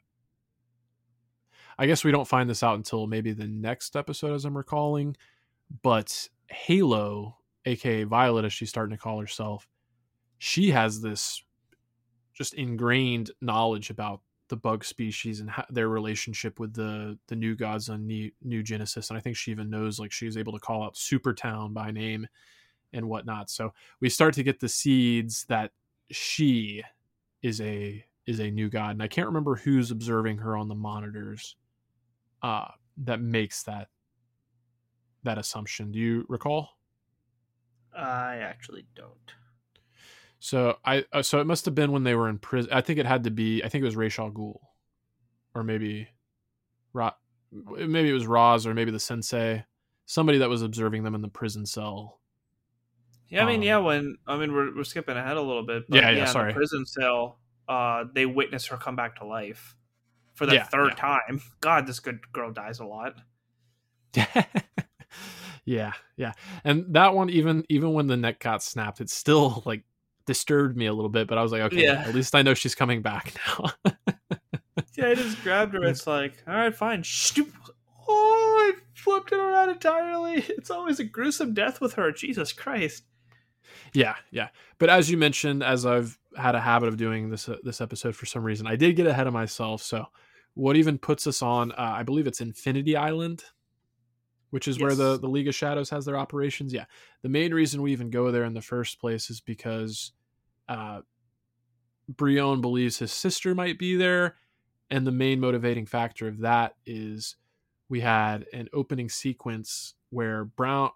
I guess we don't find this out until maybe the next episode, as I'm recalling. But Halo, aka Violet, as she's starting to call herself, she has this just ingrained knowledge about the bug species and their relationship with the new gods on New Genesis. And I think she even knows, like, she's able to call out Supertown by name and whatnot. So we start to get the seeds that she is a new god. And I can't remember who's observing her on the monitors that makes that assumption. Do you recall? I actually don't. So so it must have been when they were in prison. I think it was Ra's al Ghul, or maybe it was Roz, or maybe the sensei, somebody that was observing them in the prison cell. Yeah, we're skipping ahead a little bit. But yeah, sorry. In the prison cell, they witness her come back to life for the third time. God, this good girl dies a lot. Yeah. And that one, even when the neck got snapped, it still like disturbed me a little bit, but I was like, okay, at least I know she's coming back now. Yeah, I just grabbed her. It's like, all right, fine. Oh, I flipped it around entirely. It's always a gruesome death with her. Jesus Christ. Yeah. But as you mentioned, as I've had a habit of doing this episode for some reason, I did get ahead of myself. So what even puts us on, I believe it's Infinity Island, which is where the League of Shadows has their operations. Yeah. The main reason we even go there in the first place is because Brion believes his sister might be there. And the main motivating factor of that is we had an opening sequence where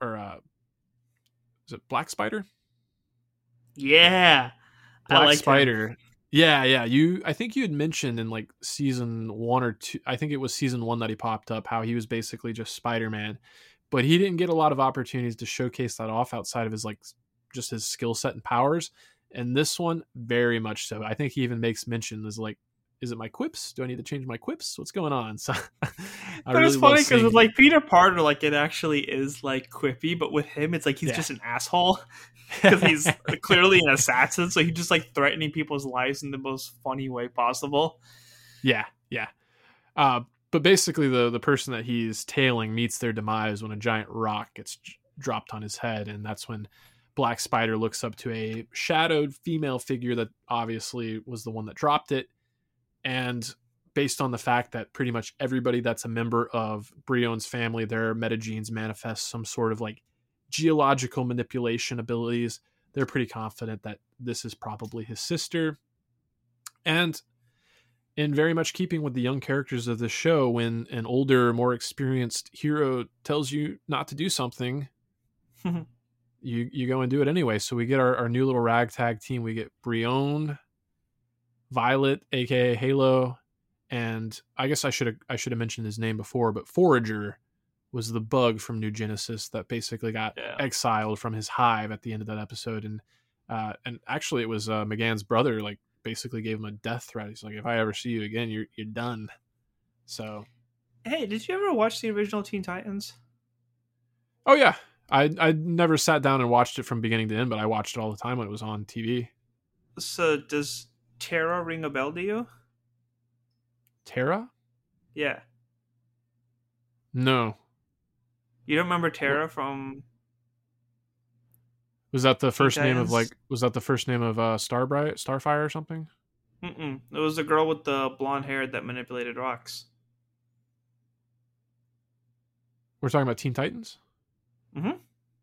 is it Black Spider? Yeah. Black Spider. Him. Yeah. I think you had mentioned in like season 1 or 2, I think it was season 1 that he popped up, how he was basically just Spider-Man, but he didn't get a lot of opportunities to showcase that off outside of his, like, just his skill set and powers. And this one, very much so. I think he even makes mention, is like, is it my quips? Do I need to change my quips? What's going on? So but it's funny because with like Peter Parker, like it actually is like quippy, but with him, it's like he's just an asshole because he's clearly an assassin. So he's just like threatening people's lives in the most funny way possible. Yeah. But basically, the person that he's tailing meets their demise when a giant rock gets dropped on his head, and that's when Black Spider looks up to a shadowed female figure that obviously was the one that dropped it. And based on the fact that pretty much everybody that's a member of Brion's family, their metagenes manifest some sort of like geological manipulation abilities, they're pretty confident that this is probably his sister. And in very much keeping with the young characters of the show, when an older, more experienced hero tells you not to do something, you go and do it anyway. So we get our new little ragtag team. We get Brion, Violet, aka Halo, and I guess I should have mentioned his name before, but Forager was the bug from New Genesis that basically got exiled from his hive at the end of that episode. And actually it was McGann's brother, like, basically gave him a death threat. He's like, if I ever see you again, you're done. So, hey, did you ever watch the original Teen Titans? Oh yeah, I never sat down and watched it from beginning to end, but I watched it all the time when it was on TV. So does Terra ring a bell to you? Terra? Yeah. No. You don't remember Terra from? Was that the first name of Starfire or something? It was the girl with the blonde hair that manipulated rocks. We're talking about Teen Titans? Mm-hmm.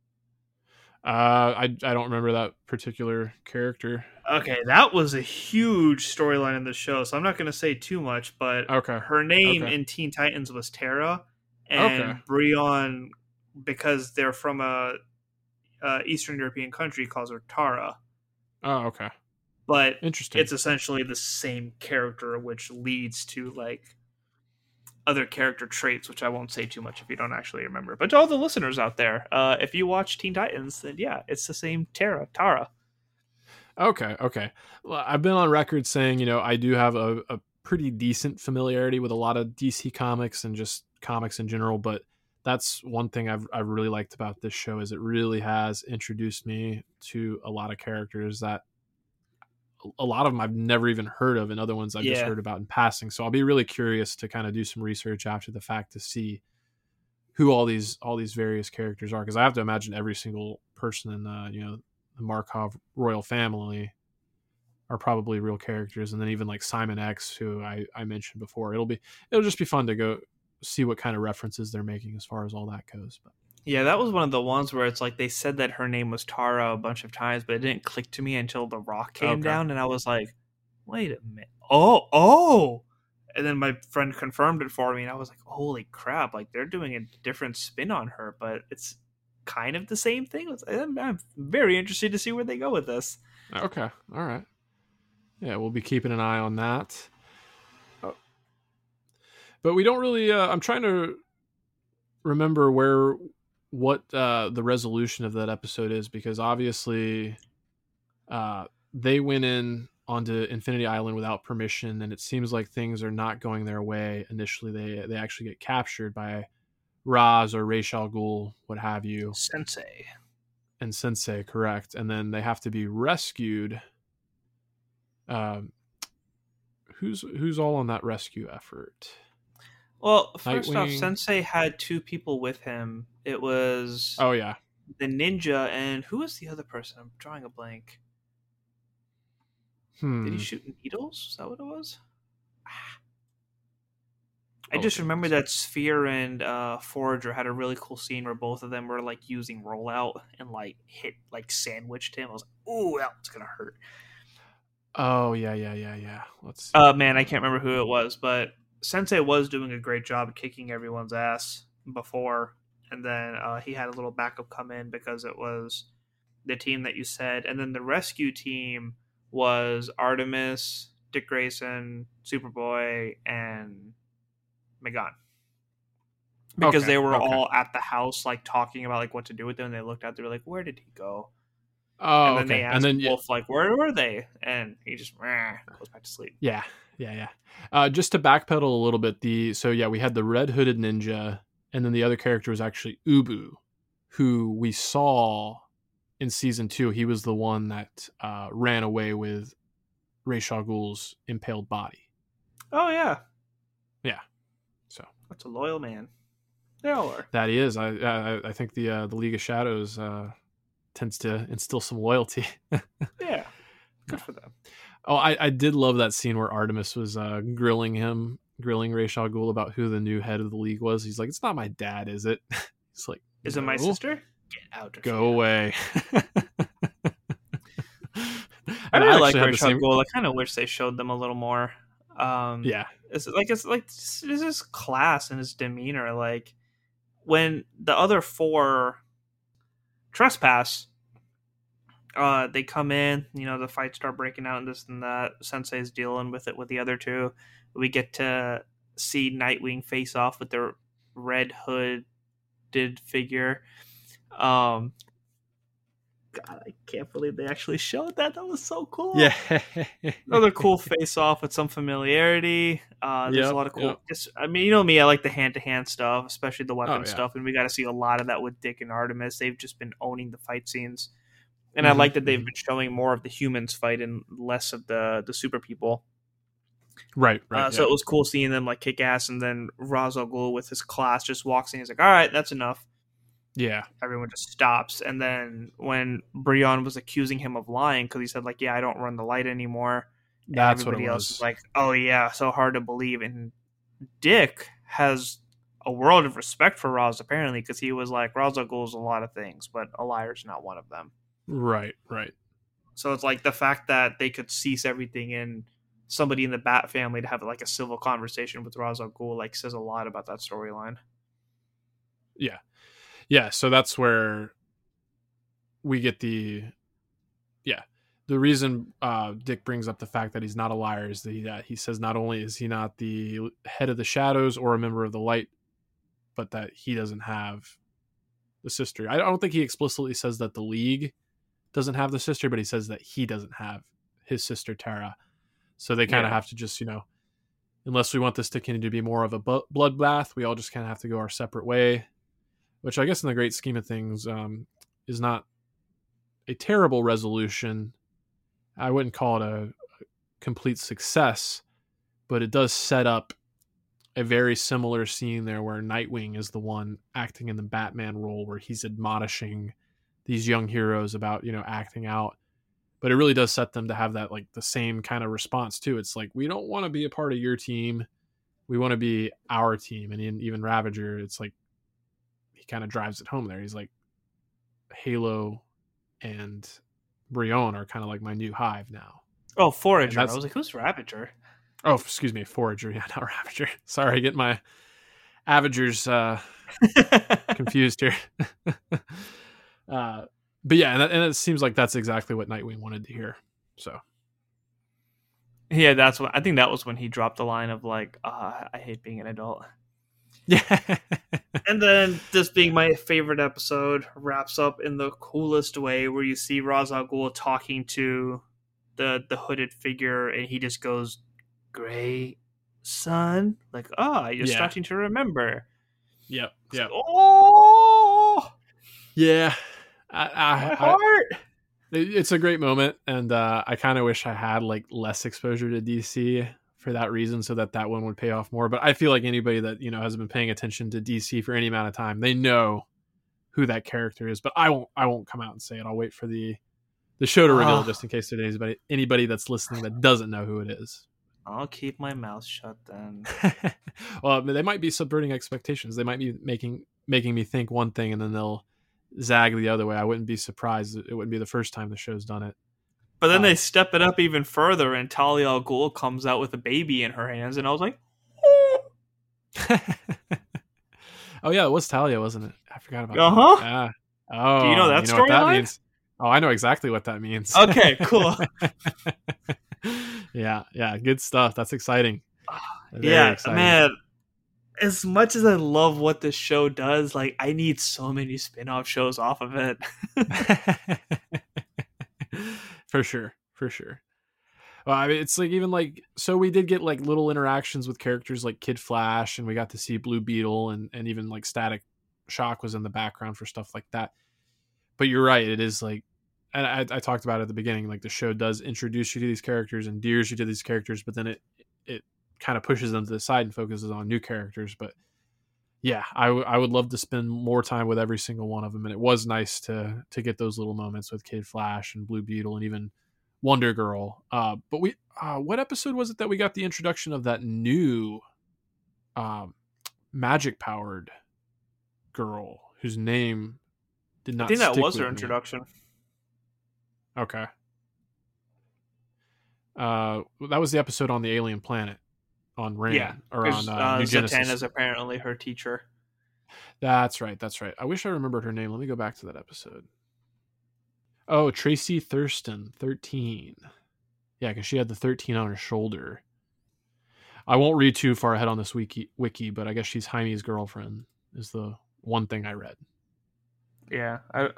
I don't remember that particular character. Okay, that was a huge storyline in the show, so I'm not going to say too much, but Okay. her name in Teen Titans was Tara, and Brion, because they're from a Eastern European country, calls her Tara. Oh, okay. But interesting. It's essentially the same character, which leads to like other character traits, which I won't say too much if you don't actually remember. But to all the listeners out there, if you watch Teen Titans, then yeah, it's the same Tara. Okay. Well, I've been on record saying, I do have a pretty decent familiarity with a lot of DC comics and just comics in general, but that's one thing I've really liked about this show is it really has introduced me to a lot of characters that a lot of them I've never even heard of, and other ones I've just heard about in passing. So I'll be really curious to kind of do some research after the fact to see who all these various characters are, because I have to imagine every single person in the Markov royal family are probably real characters, and then even like Simon X, who I mentioned before. It'll just be fun to go see what kind of references they're making as far as all that goes. But yeah, that was one of the ones where it's like they said that her name was Tara a bunch of times, but it didn't click to me until The Rock came down, and I was like, wait a minute. Oh. And then my friend confirmed it for me, and I was like, holy crap, like they're doing a different spin on her, but it's kind of the same thing. I'm very interested to see where they go with this. Okay. All right. Yeah, we'll be keeping an eye on that. But we don't really, I'm trying to remember what the resolution of that episode is, because obviously they went in onto Infinity Island without permission, and it seems like things are not going their way. Initially, they actually get captured by Ra's or Ra's al Ghul, what have you. Sensei, correct. And then they have to be rescued. Who's all on that rescue effort? Well, first off, Sensei had two people with him. It was the ninja, and who was the other person? I'm drawing a blank. Did he shoot needles? Is that what it was? I just remember that Sphere and Forager had a really cool scene where both of them were like using rollout and like sandwiched him. I was like, ooh, that one's gonna hurt. Oh yeah. Let's see. Man, I can't remember who it was, but Sensei was doing a great job of kicking everyone's ass before, and then he had a little backup come in because it was the team that you said, and then the rescue team was Artemis, Dick Grayson, Superboy, and Megan. Because they were all at the house, like talking about like what to do with them, and they looked out, they were like, "Where did he go?" Oh, and then they asked Wolf, like, "Where were they?" And he just goes back to sleep. Yeah. Just to backpedal a little bit, we had the red hooded ninja, and then the other character was actually Ubu, who we saw in season 2. He was the one that ran away with Ra's al Ghul's impaled body. Oh yeah. So that's a loyal man. They all are. That is. I think the League of Shadows tends to instill some loyalty. Yeah. Good for them. Oh, I did love that scene where Artemis was grilling Ra's al Ghul about who the new head of the League was. He's like, "It's not my dad, is it?" He's like, "Is it my sister? Get out! Go away." I really like Ra's al Ghul. I kind of wish they showed them a little more. It's like his class and his demeanor. Like when the other 4 trespass. They come in, the fights start breaking out and this and that. Sensei's dealing with it with the other 2. We get to see Nightwing face off with their red hooded figure. God, I can't believe they actually showed that. That was so cool. Yeah. Another cool face off with some familiarity. There's a lot of cool. You know me, I like the hand-to-hand stuff, especially the weapon stuff, and we got to see a lot of that with Dick and Artemis. They've just been owning the fight scenes. And I like that they've been showing more of the humans fight and less of the super people. Right. So it was cool seeing them like kick ass, and then Ra's al Ghul with his class just walks in. He's like, "All right, that's enough." Yeah. Everyone just stops. And then when Brion was accusing him of lying, because he said like, "Yeah, I don't run the light anymore." That's what it was. Everybody else was like, "Oh yeah, so hard to believe." And Dick has a world of respect for Ra's, apparently, because he was like, Ra's al Ghul's a lot of things, but a liar's not one of them. Right. So it's like the fact that they could cease everything in somebody in the Bat family to have like a civil conversation with Ra's al Ghul like says a lot about that storyline. Yeah, so that's where we get the reason Dick brings up the fact that he's not a liar is that he says not only is he not the head of the Shadows or a member of the Light, but that he doesn't have the sister. I don't think he explicitly says that the League doesn't have the sister, but he says that he doesn't have his sister Tara. So they kind of have to just, unless we want this to continue to be more of a bloodbath, we all just kind of have to go our separate way, which I guess in the great scheme of things is not a terrible resolution. I wouldn't call it a complete success, but it does set up a very similar scene there where Nightwing is the one acting in the Batman role, where he's admonishing these young heroes about, acting out. But it really does set them to have that, like, the same kind of response too. It's like, we don't want to be a part of your team. We want to be our team. And even Ravager, it's like, he kind of drives it home there. He's like, Halo and Brion are kind of like my new hive now. Oh, Forager. I was like, who's Ravager? Oh, excuse me, Forager. Yeah, not Ravager. Sorry, get my Avengers confused here. But yeah, and it seems like that's exactly what Nightwing wanted to hear. So yeah, I think that was when he dropped the line of like, I hate being an adult. Yeah. And then this being my favorite episode wraps up in the coolest way, where you see Ra's al Ghul talking to the hooded figure, and he just goes, "Great son," like, you're starting to remember. Yep. Oh, yeah. My heart. It's a great moment, and I kind of wish I had like less exposure to DC for that reason, so that one would pay off more. But I feel like anybody that has been paying attention to DC for any amount of time, they know who that character is. But I won't come out and say it. I'll wait for the show to reveal, just in case there's anybody that's listening that doesn't know who it is. I'll keep my mouth shut then. Well, they might be subverting expectations. They might be making me think one thing, and then they'll zag the other way. I wouldn't be surprised. It wouldn't be the first time the show's done it. But then they step it up even further, and Talia al Ghul comes out with a baby in her hands, and I was like, oh yeah, it was Talia, wasn't it? I forgot about that. Yeah. Oh, do you know that storyline? That means? Oh, I know exactly what that means. Okay, cool. Yeah, good stuff. That's exciting. Exciting. Man. As much as I love what this show does, like, I need so many spin-off shows off of it. For sure. Well, I mean, it's like, even like, so we did get like little interactions with characters like Kid Flash, and we got to see Blue Beetle, and even like Static Shock was in the background for stuff like that. But you're right, it is like, and I talked about it at the beginning, like the show does introduce you to these characters, endears you to these characters, but then it kind of pushes them to the side and focuses on new characters. But yeah, I would love to spend more time with every single one of them, and it was nice to get those little moments with Kid Flash and Blue Beetle and even Wonder Girl. But we what episode was it that we got the introduction of that new magic powered girl whose name did not? I think that was her me. introduction. Okay. That was the episode on the alien planet on Ran, or on New Genesis. Zatanna's apparently her teacher. That's right. I wish I remembered her name. Let me go back to that episode. Oh, Tracy Thurston, 13. Yeah, because she had the 13 on her shoulder. I won't read too far ahead on this wiki, but I guess she's Jaime's girlfriend is the one thing I read. Yeah,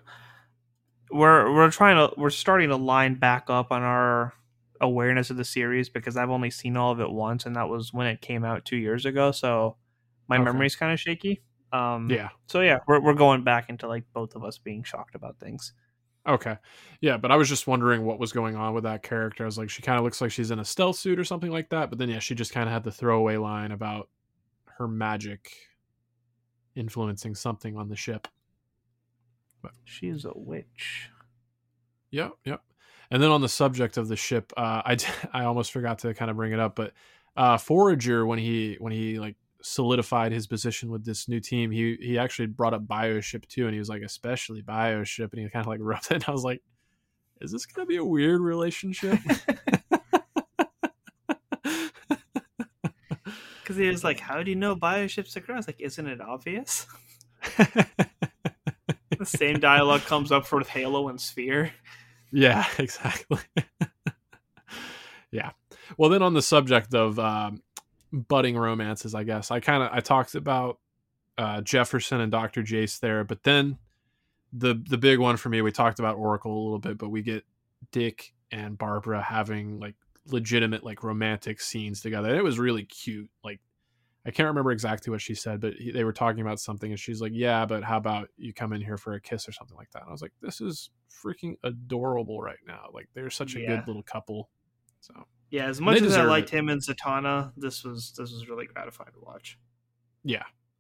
we're starting to line back up on our awareness of the series, because I've only seen all of it once, and that was when it came out 2 years ago. So my memory's kind of shaky. Yeah. So yeah, we're going back into like both of us being shocked about things. Okay. Yeah, but I was just wondering what was going on with that character. I was like, she kind of looks like she's in a stealth suit or something like that. But then, yeah, she just kind of had the throwaway line about her magic influencing something on the ship. But she's a witch. Yep. And then on the subject of the ship, I almost forgot to kind of bring it up, but Forager, when he like solidified his position with this new team, he actually brought up Bioship too, and he was like, especially Bioship, and he kind of like rubbed it. And I was like, is this gonna be a weird relationship? Because he was like, how do you know Bioship's a girl? I was like, isn't it obvious? The same dialogue comes up for Halo and Sphere. Yeah, exactly. Yeah. Well, then on the subject of budding romances, I guess I talked about Jefferson and Dr. Jace there, but then the big one for me, we talked about Oracle a little bit, but we get Dick and Barbara having like legitimate like romantic scenes together. And it was really cute. Like, I can't remember exactly what she said, but they were talking about something, and she's like, yeah, but how about you come in here for a kiss or something like that? And I was like, this is freaking adorable right now. Like, they're such a good little couple. So yeah, as much as I liked him and Zatanna, this was really gratifying to watch. Yeah.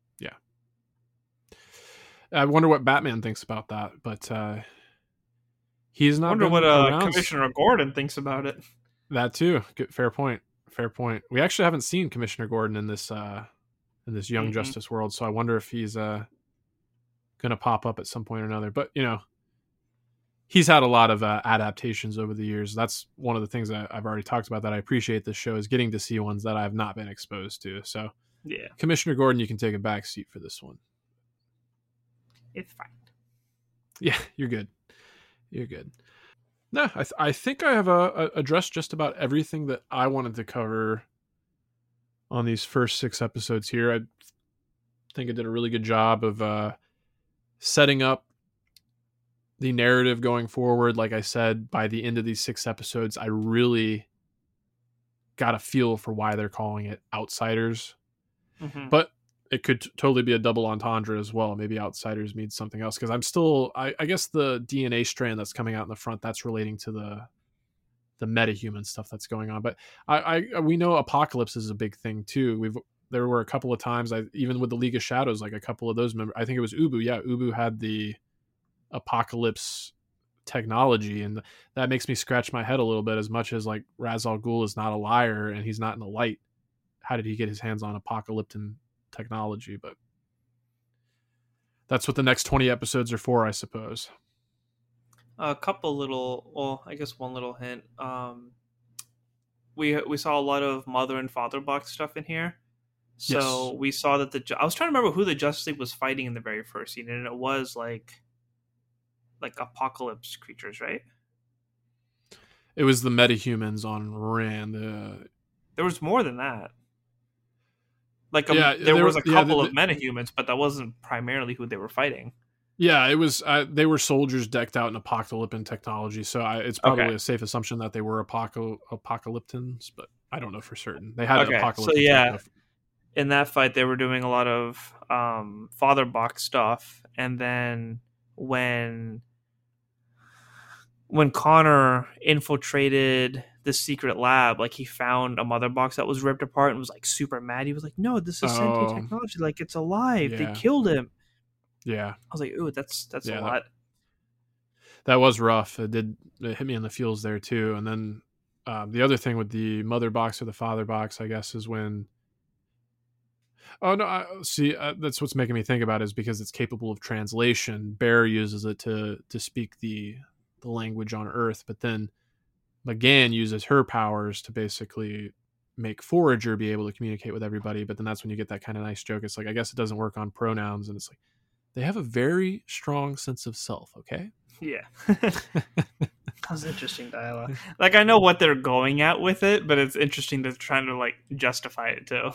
I wonder what Batman thinks about that, but he's not. I wonder what Commissioner Gordon thinks about it. That too. Good, fair point. We actually haven't seen Commissioner Gordon in this Young Justice world, so I wonder if he's going to pop up at some point or another. But he's had a lot of adaptations over the years. That's one of the things that I've already talked about that I appreciate this show, is getting to see ones that I've not been exposed to. So yeah, Commissioner Gordon, you can take a back seat for this one. It's fine. Yeah, you're good. No, I think I have addressed just about everything that I wanted to cover on these first 6 episodes here. I think I did a really good job of setting up the narrative going forward. Like I said, by the end of these 6 episodes, I really got a feel for why they're calling it Outsiders. Mm-hmm. But it could totally be a double entendre as well. Maybe Outsiders means something else, because I'm still, I guess the DNA strand that's coming out in the front, that's relating to the metahuman stuff that's going on. But we know Apocalypse is a big thing too. There were a couple of times, even with the League of Shadows, like a couple of those members, I think it was Ubu. Yeah, Ubu had the Apocalypse technology, and that makes me scratch my head a little bit. As much as like Ra's al Ghul is not a liar and he's not in the light, how did he get his hands on Apocalyptan technology? But that's what the next 20 episodes are for, I suppose. A couple little, well, I guess one little hint. We saw a lot of mother and father box stuff in here. So yes. We saw that I was trying to remember who the Justice League was fighting in the very first scene, and it was like Apocalypse creatures, right? It was the metahumans on Rand. There was more than that. There was a couple of metahumans, but that wasn't primarily who they were fighting. Yeah, it was. They were soldiers decked out in Apocalyptan technology, so it's probably a safe assumption that they were Apocalyptans, but I don't know for certain. They had Apocalyptan. So yeah, in that fight, they were doing a lot of father box stuff, and then when Connor infiltrated the secret lab, like he found a mother box that was ripped apart and was like super mad. He was like, "No, this is sentient technology. Like it's alive. Yeah. They killed him." Yeah, I was like, "Ooh, that's a lot." That was rough. It hit me in the feels there too. And then the other thing with the mother box or the father box, I guess, is when. Oh no! That's what's making me think about it, is because it's capable of translation. Bear uses it to speak the language on Earth, but then McGann uses her powers to basically make Forager be able to communicate with everybody. But then that's when you get that kind of nice joke. It's like, I guess it doesn't work on pronouns, and it's like they have a very strong sense of self. Okay. Yeah. That was interesting dialogue. Like, I know what they're going at with it, but it's interesting to trying to like justify it too.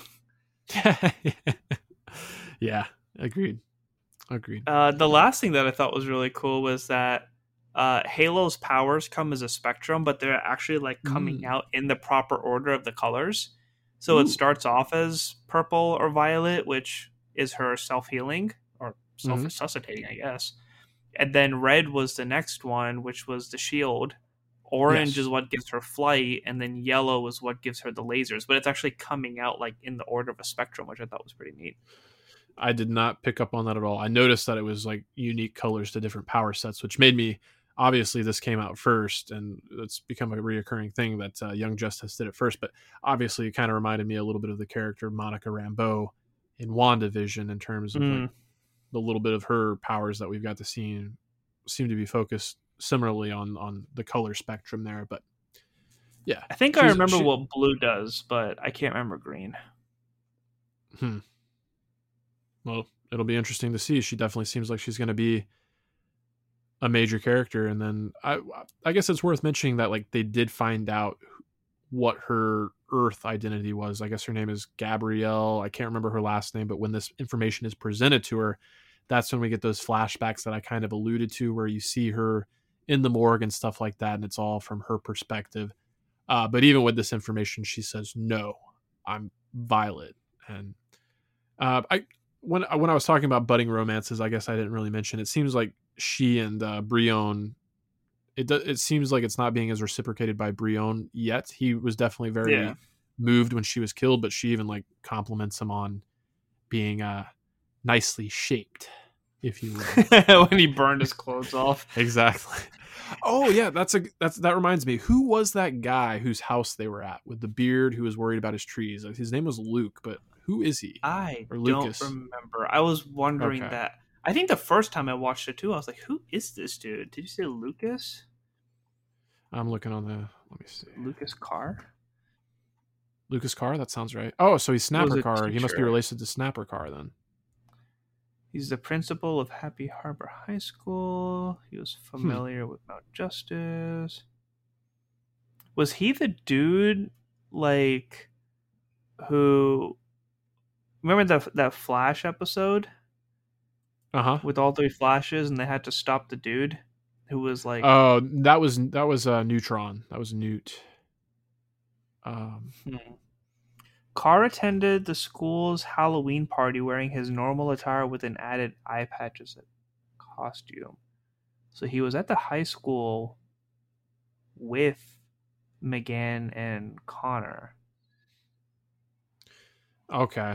Yeah, agreed. The last thing that I thought was really cool was that Halo's powers come as a spectrum, but they're actually like coming out in the proper order of the colors. So it starts off as purple or violet, which is her self-healing or self-resuscitating, I guess. And then red was the next one, which was the shield. Orange is what gives her flight, and then yellow is what gives her the lasers. But it's actually coming out like in the order of a spectrum, which I thought was pretty neat. I did not pick up on that at all. I noticed that it was like unique colors to different power sets, which made me, obviously this came out first, and it's become a reoccurring thing that Young Justice did it first. But obviously it kind of reminded me a little bit of the character Monica Rambeau WandaVision in terms of like the little bit of her powers that we've got to see seem to be focused similarly on the color spectrum there. But yeah, I think I remember what blue does, but I can't remember green. Well, it'll be interesting to see. She definitely seems like she's going to be a major character. And then I guess it's worth mentioning that like they did find out what her Earth identity was. I guess her name is Gabrielle. I can't remember her last name, but when this information is presented to her, that's when we get those flashbacks that I kind of alluded to, where you see her in the morgue and stuff like that, and it's all from her perspective. But even with this information, she says, "No, I'm Violet." And when I was talking about budding romances, I guess I didn't really mention. It seems like she and Brion. It seems like it's not being as reciprocated by Brion yet. He was definitely very moved when she was killed, but she even like compliments him on being nicely shaped, if you will. When he burned his clothes off. Exactly. Oh yeah, that reminds me. Who was that guy whose house they were at with the beard who was worried about his trees? His name was Luke, but who is he? I don't remember. I was wondering that. I think the first time I watched it too, I was like, who is this dude? Did you say Lucas? I'm looking on let me see. Lucas Carr? Lucas Carr? That sounds right. Oh, so he's Snapper Carr. He must be related to Snapper Carr then. He's the principal of Happy Harbor High School. He was familiar with Mount Justice. Was he the dude, like, who... Remember that Flash episode? With all 3 flashes, and they had to stop the dude who was like... Oh, that was Neutron. That was Newt. Carr attended the school's Halloween party wearing his normal attire with an added eye patch as a costume. So he was at the high school with McGann and Connor. Okay.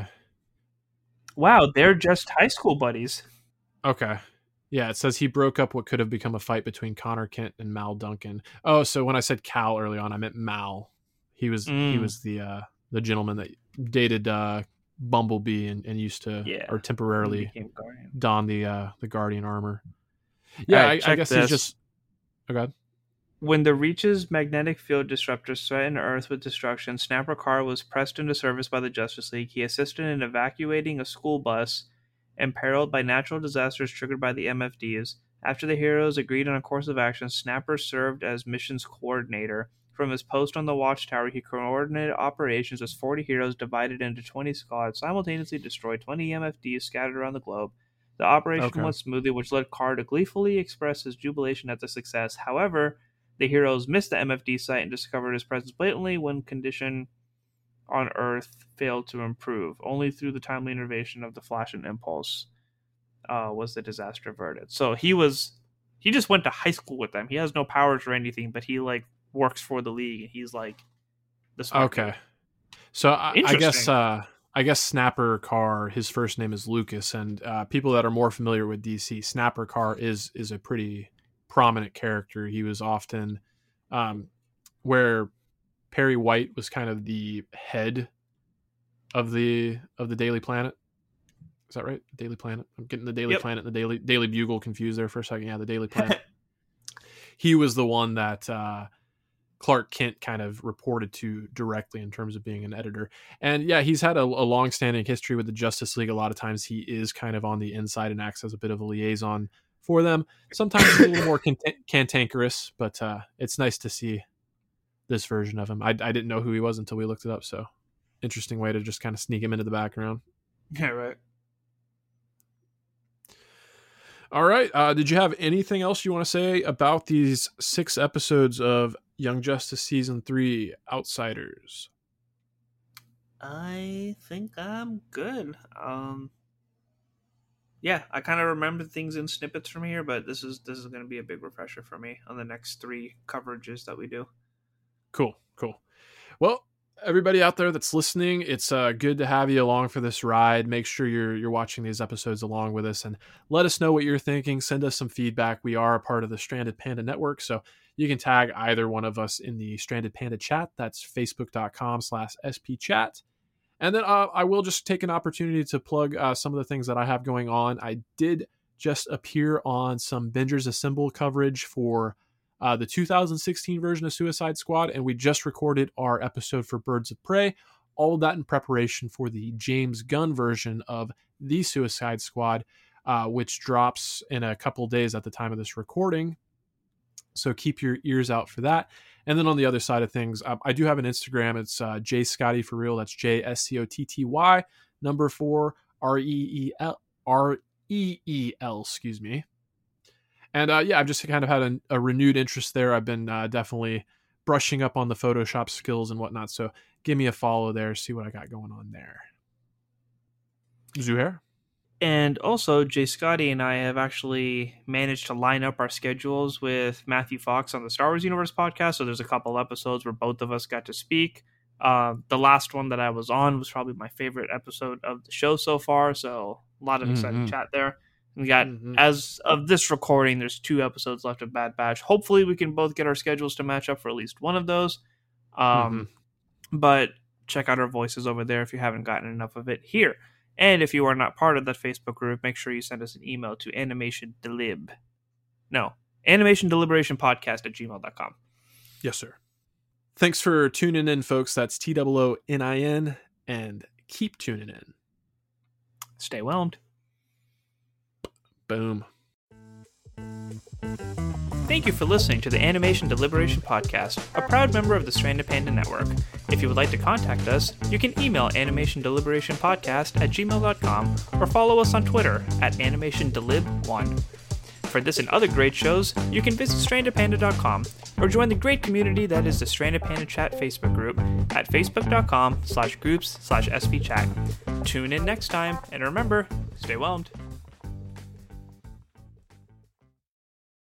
Wow, they're just high school buddies. Okay. Yeah, it says he broke up what could have become a fight between Connor Kent and Mal Duncan. Oh, so when I said Cal early on, I meant Mal. He was the gentleman that dated Bumblebee and used to or temporarily don the Guardian armor. Yeah, right, I guess he's just... Oh, God. When the Reach's magnetic field disruptors threatened Earth with destruction, Snapper Carr was pressed into service by the Justice League. He assisted in evacuating a school bus imperiled by natural disasters triggered by the MFDs. After the heroes agreed on a course of action, Snapper served as missions coordinator. From his post on the Watchtower, he coordinated operations as 40 heroes divided into 20 squads simultaneously destroyed 20 MFDs scattered around the globe. The operation went smoothly, which led Carr to gleefully express his jubilation at the success. However, the heroes missed the MFD site and discovered his presence blatantly when condition on Earth failed to improve. Only through the timely intervention of the Flash and Impulse was the disaster averted. So he just went to high school with them. He has no powers or anything, but he like works for the League, and he's like the smart guy. So I guess Snapper Carr, his first name is Lucas, and people that are more familiar with DC, Snapper Carr is a pretty prominent character. He was often where Perry White was kind of the head of the Daily Planet. Is that right? Daily Planet. I'm getting the Daily Planet and the Daily Bugle confused there for a second. Yeah, the Daily Planet. He was the one that Clark Kent kind of reported to directly in terms of being an editor. And yeah, he's had a long-standing history with the Justice League. A lot of times he is kind of on the inside and acts as a bit of a liaison for them. Sometimes he's a little more cantankerous, but it's nice to see this version of him. I didn't know who he was until we looked it up, so interesting way to just kind of sneak him into the background. Yeah, right. All right. Did you have anything else you want to say about these 6 episodes of Young Justice Season 3 Outsiders? I think I'm good. Yeah, I kind of remember things in snippets from here, but this is going to be a big refresher for me on the next 3 coverages that we do. Cool. Well, everybody out there that's listening, it's good to have you along for this ride. Make sure you're watching these episodes along with us, and let us know what you're thinking. Send us some feedback. We are a part of the Stranded Panda Network, so you can tag either one of us in the Stranded Panda chat. That's facebook.com/spchat. And then I will just take an opportunity to plug some of the things that I have going on. I did just appear on some Bingers Assemble coverage for the 2016 version of Suicide Squad, and we just recorded our episode for Birds of Prey. All of that in preparation for the James Gunn version of the Suicide Squad, which drops in a couple days at the time of this recording. So keep your ears out for that. And then on the other side of things, I do have an Instagram. It's J Scotty for real. That's JSCOTTY 4 REEL. Excuse me. And I've just kind of had a renewed interest there. I've been definitely brushing up on the Photoshop skills and whatnot. So give me a follow there. See what I got going on there. Zuhair? And also, Jay Scotty and I have actually managed to line up our schedules with Matthew Fox on the Star Wars Universe podcast. So there's a couple episodes where both of us got to speak. The last one that I was on was probably my favorite episode of the show so far. So a lot of exciting chat there. We got, as of this recording, there's 2 episodes left of Bad Batch. Hopefully we can both get our schedules to match up for at least one of those. But check out our voices over there if you haven't gotten enough of it here. And if you are not part of that Facebook group, make sure you send us an email to animationdeliberationpodcast@gmail.com. Yes, sir. Thanks for tuning in, folks. That's TOONIN, and keep tuning in. Stay whelmed. Boom. Thank you for listening to the Animation Deliberation Podcast, a proud member of the Stranded Panda Network. If you would like to contact us, you can email animationdeliberationpodcast@gmail.com or follow us on Twitter @animationdelib1. For this and other great shows, you can visit strandedpanda.com or join the great community that is the Stranded Panda Chat Facebook group at facebook.com/groups/svchat. Tune in next time, and remember, stay whelmed.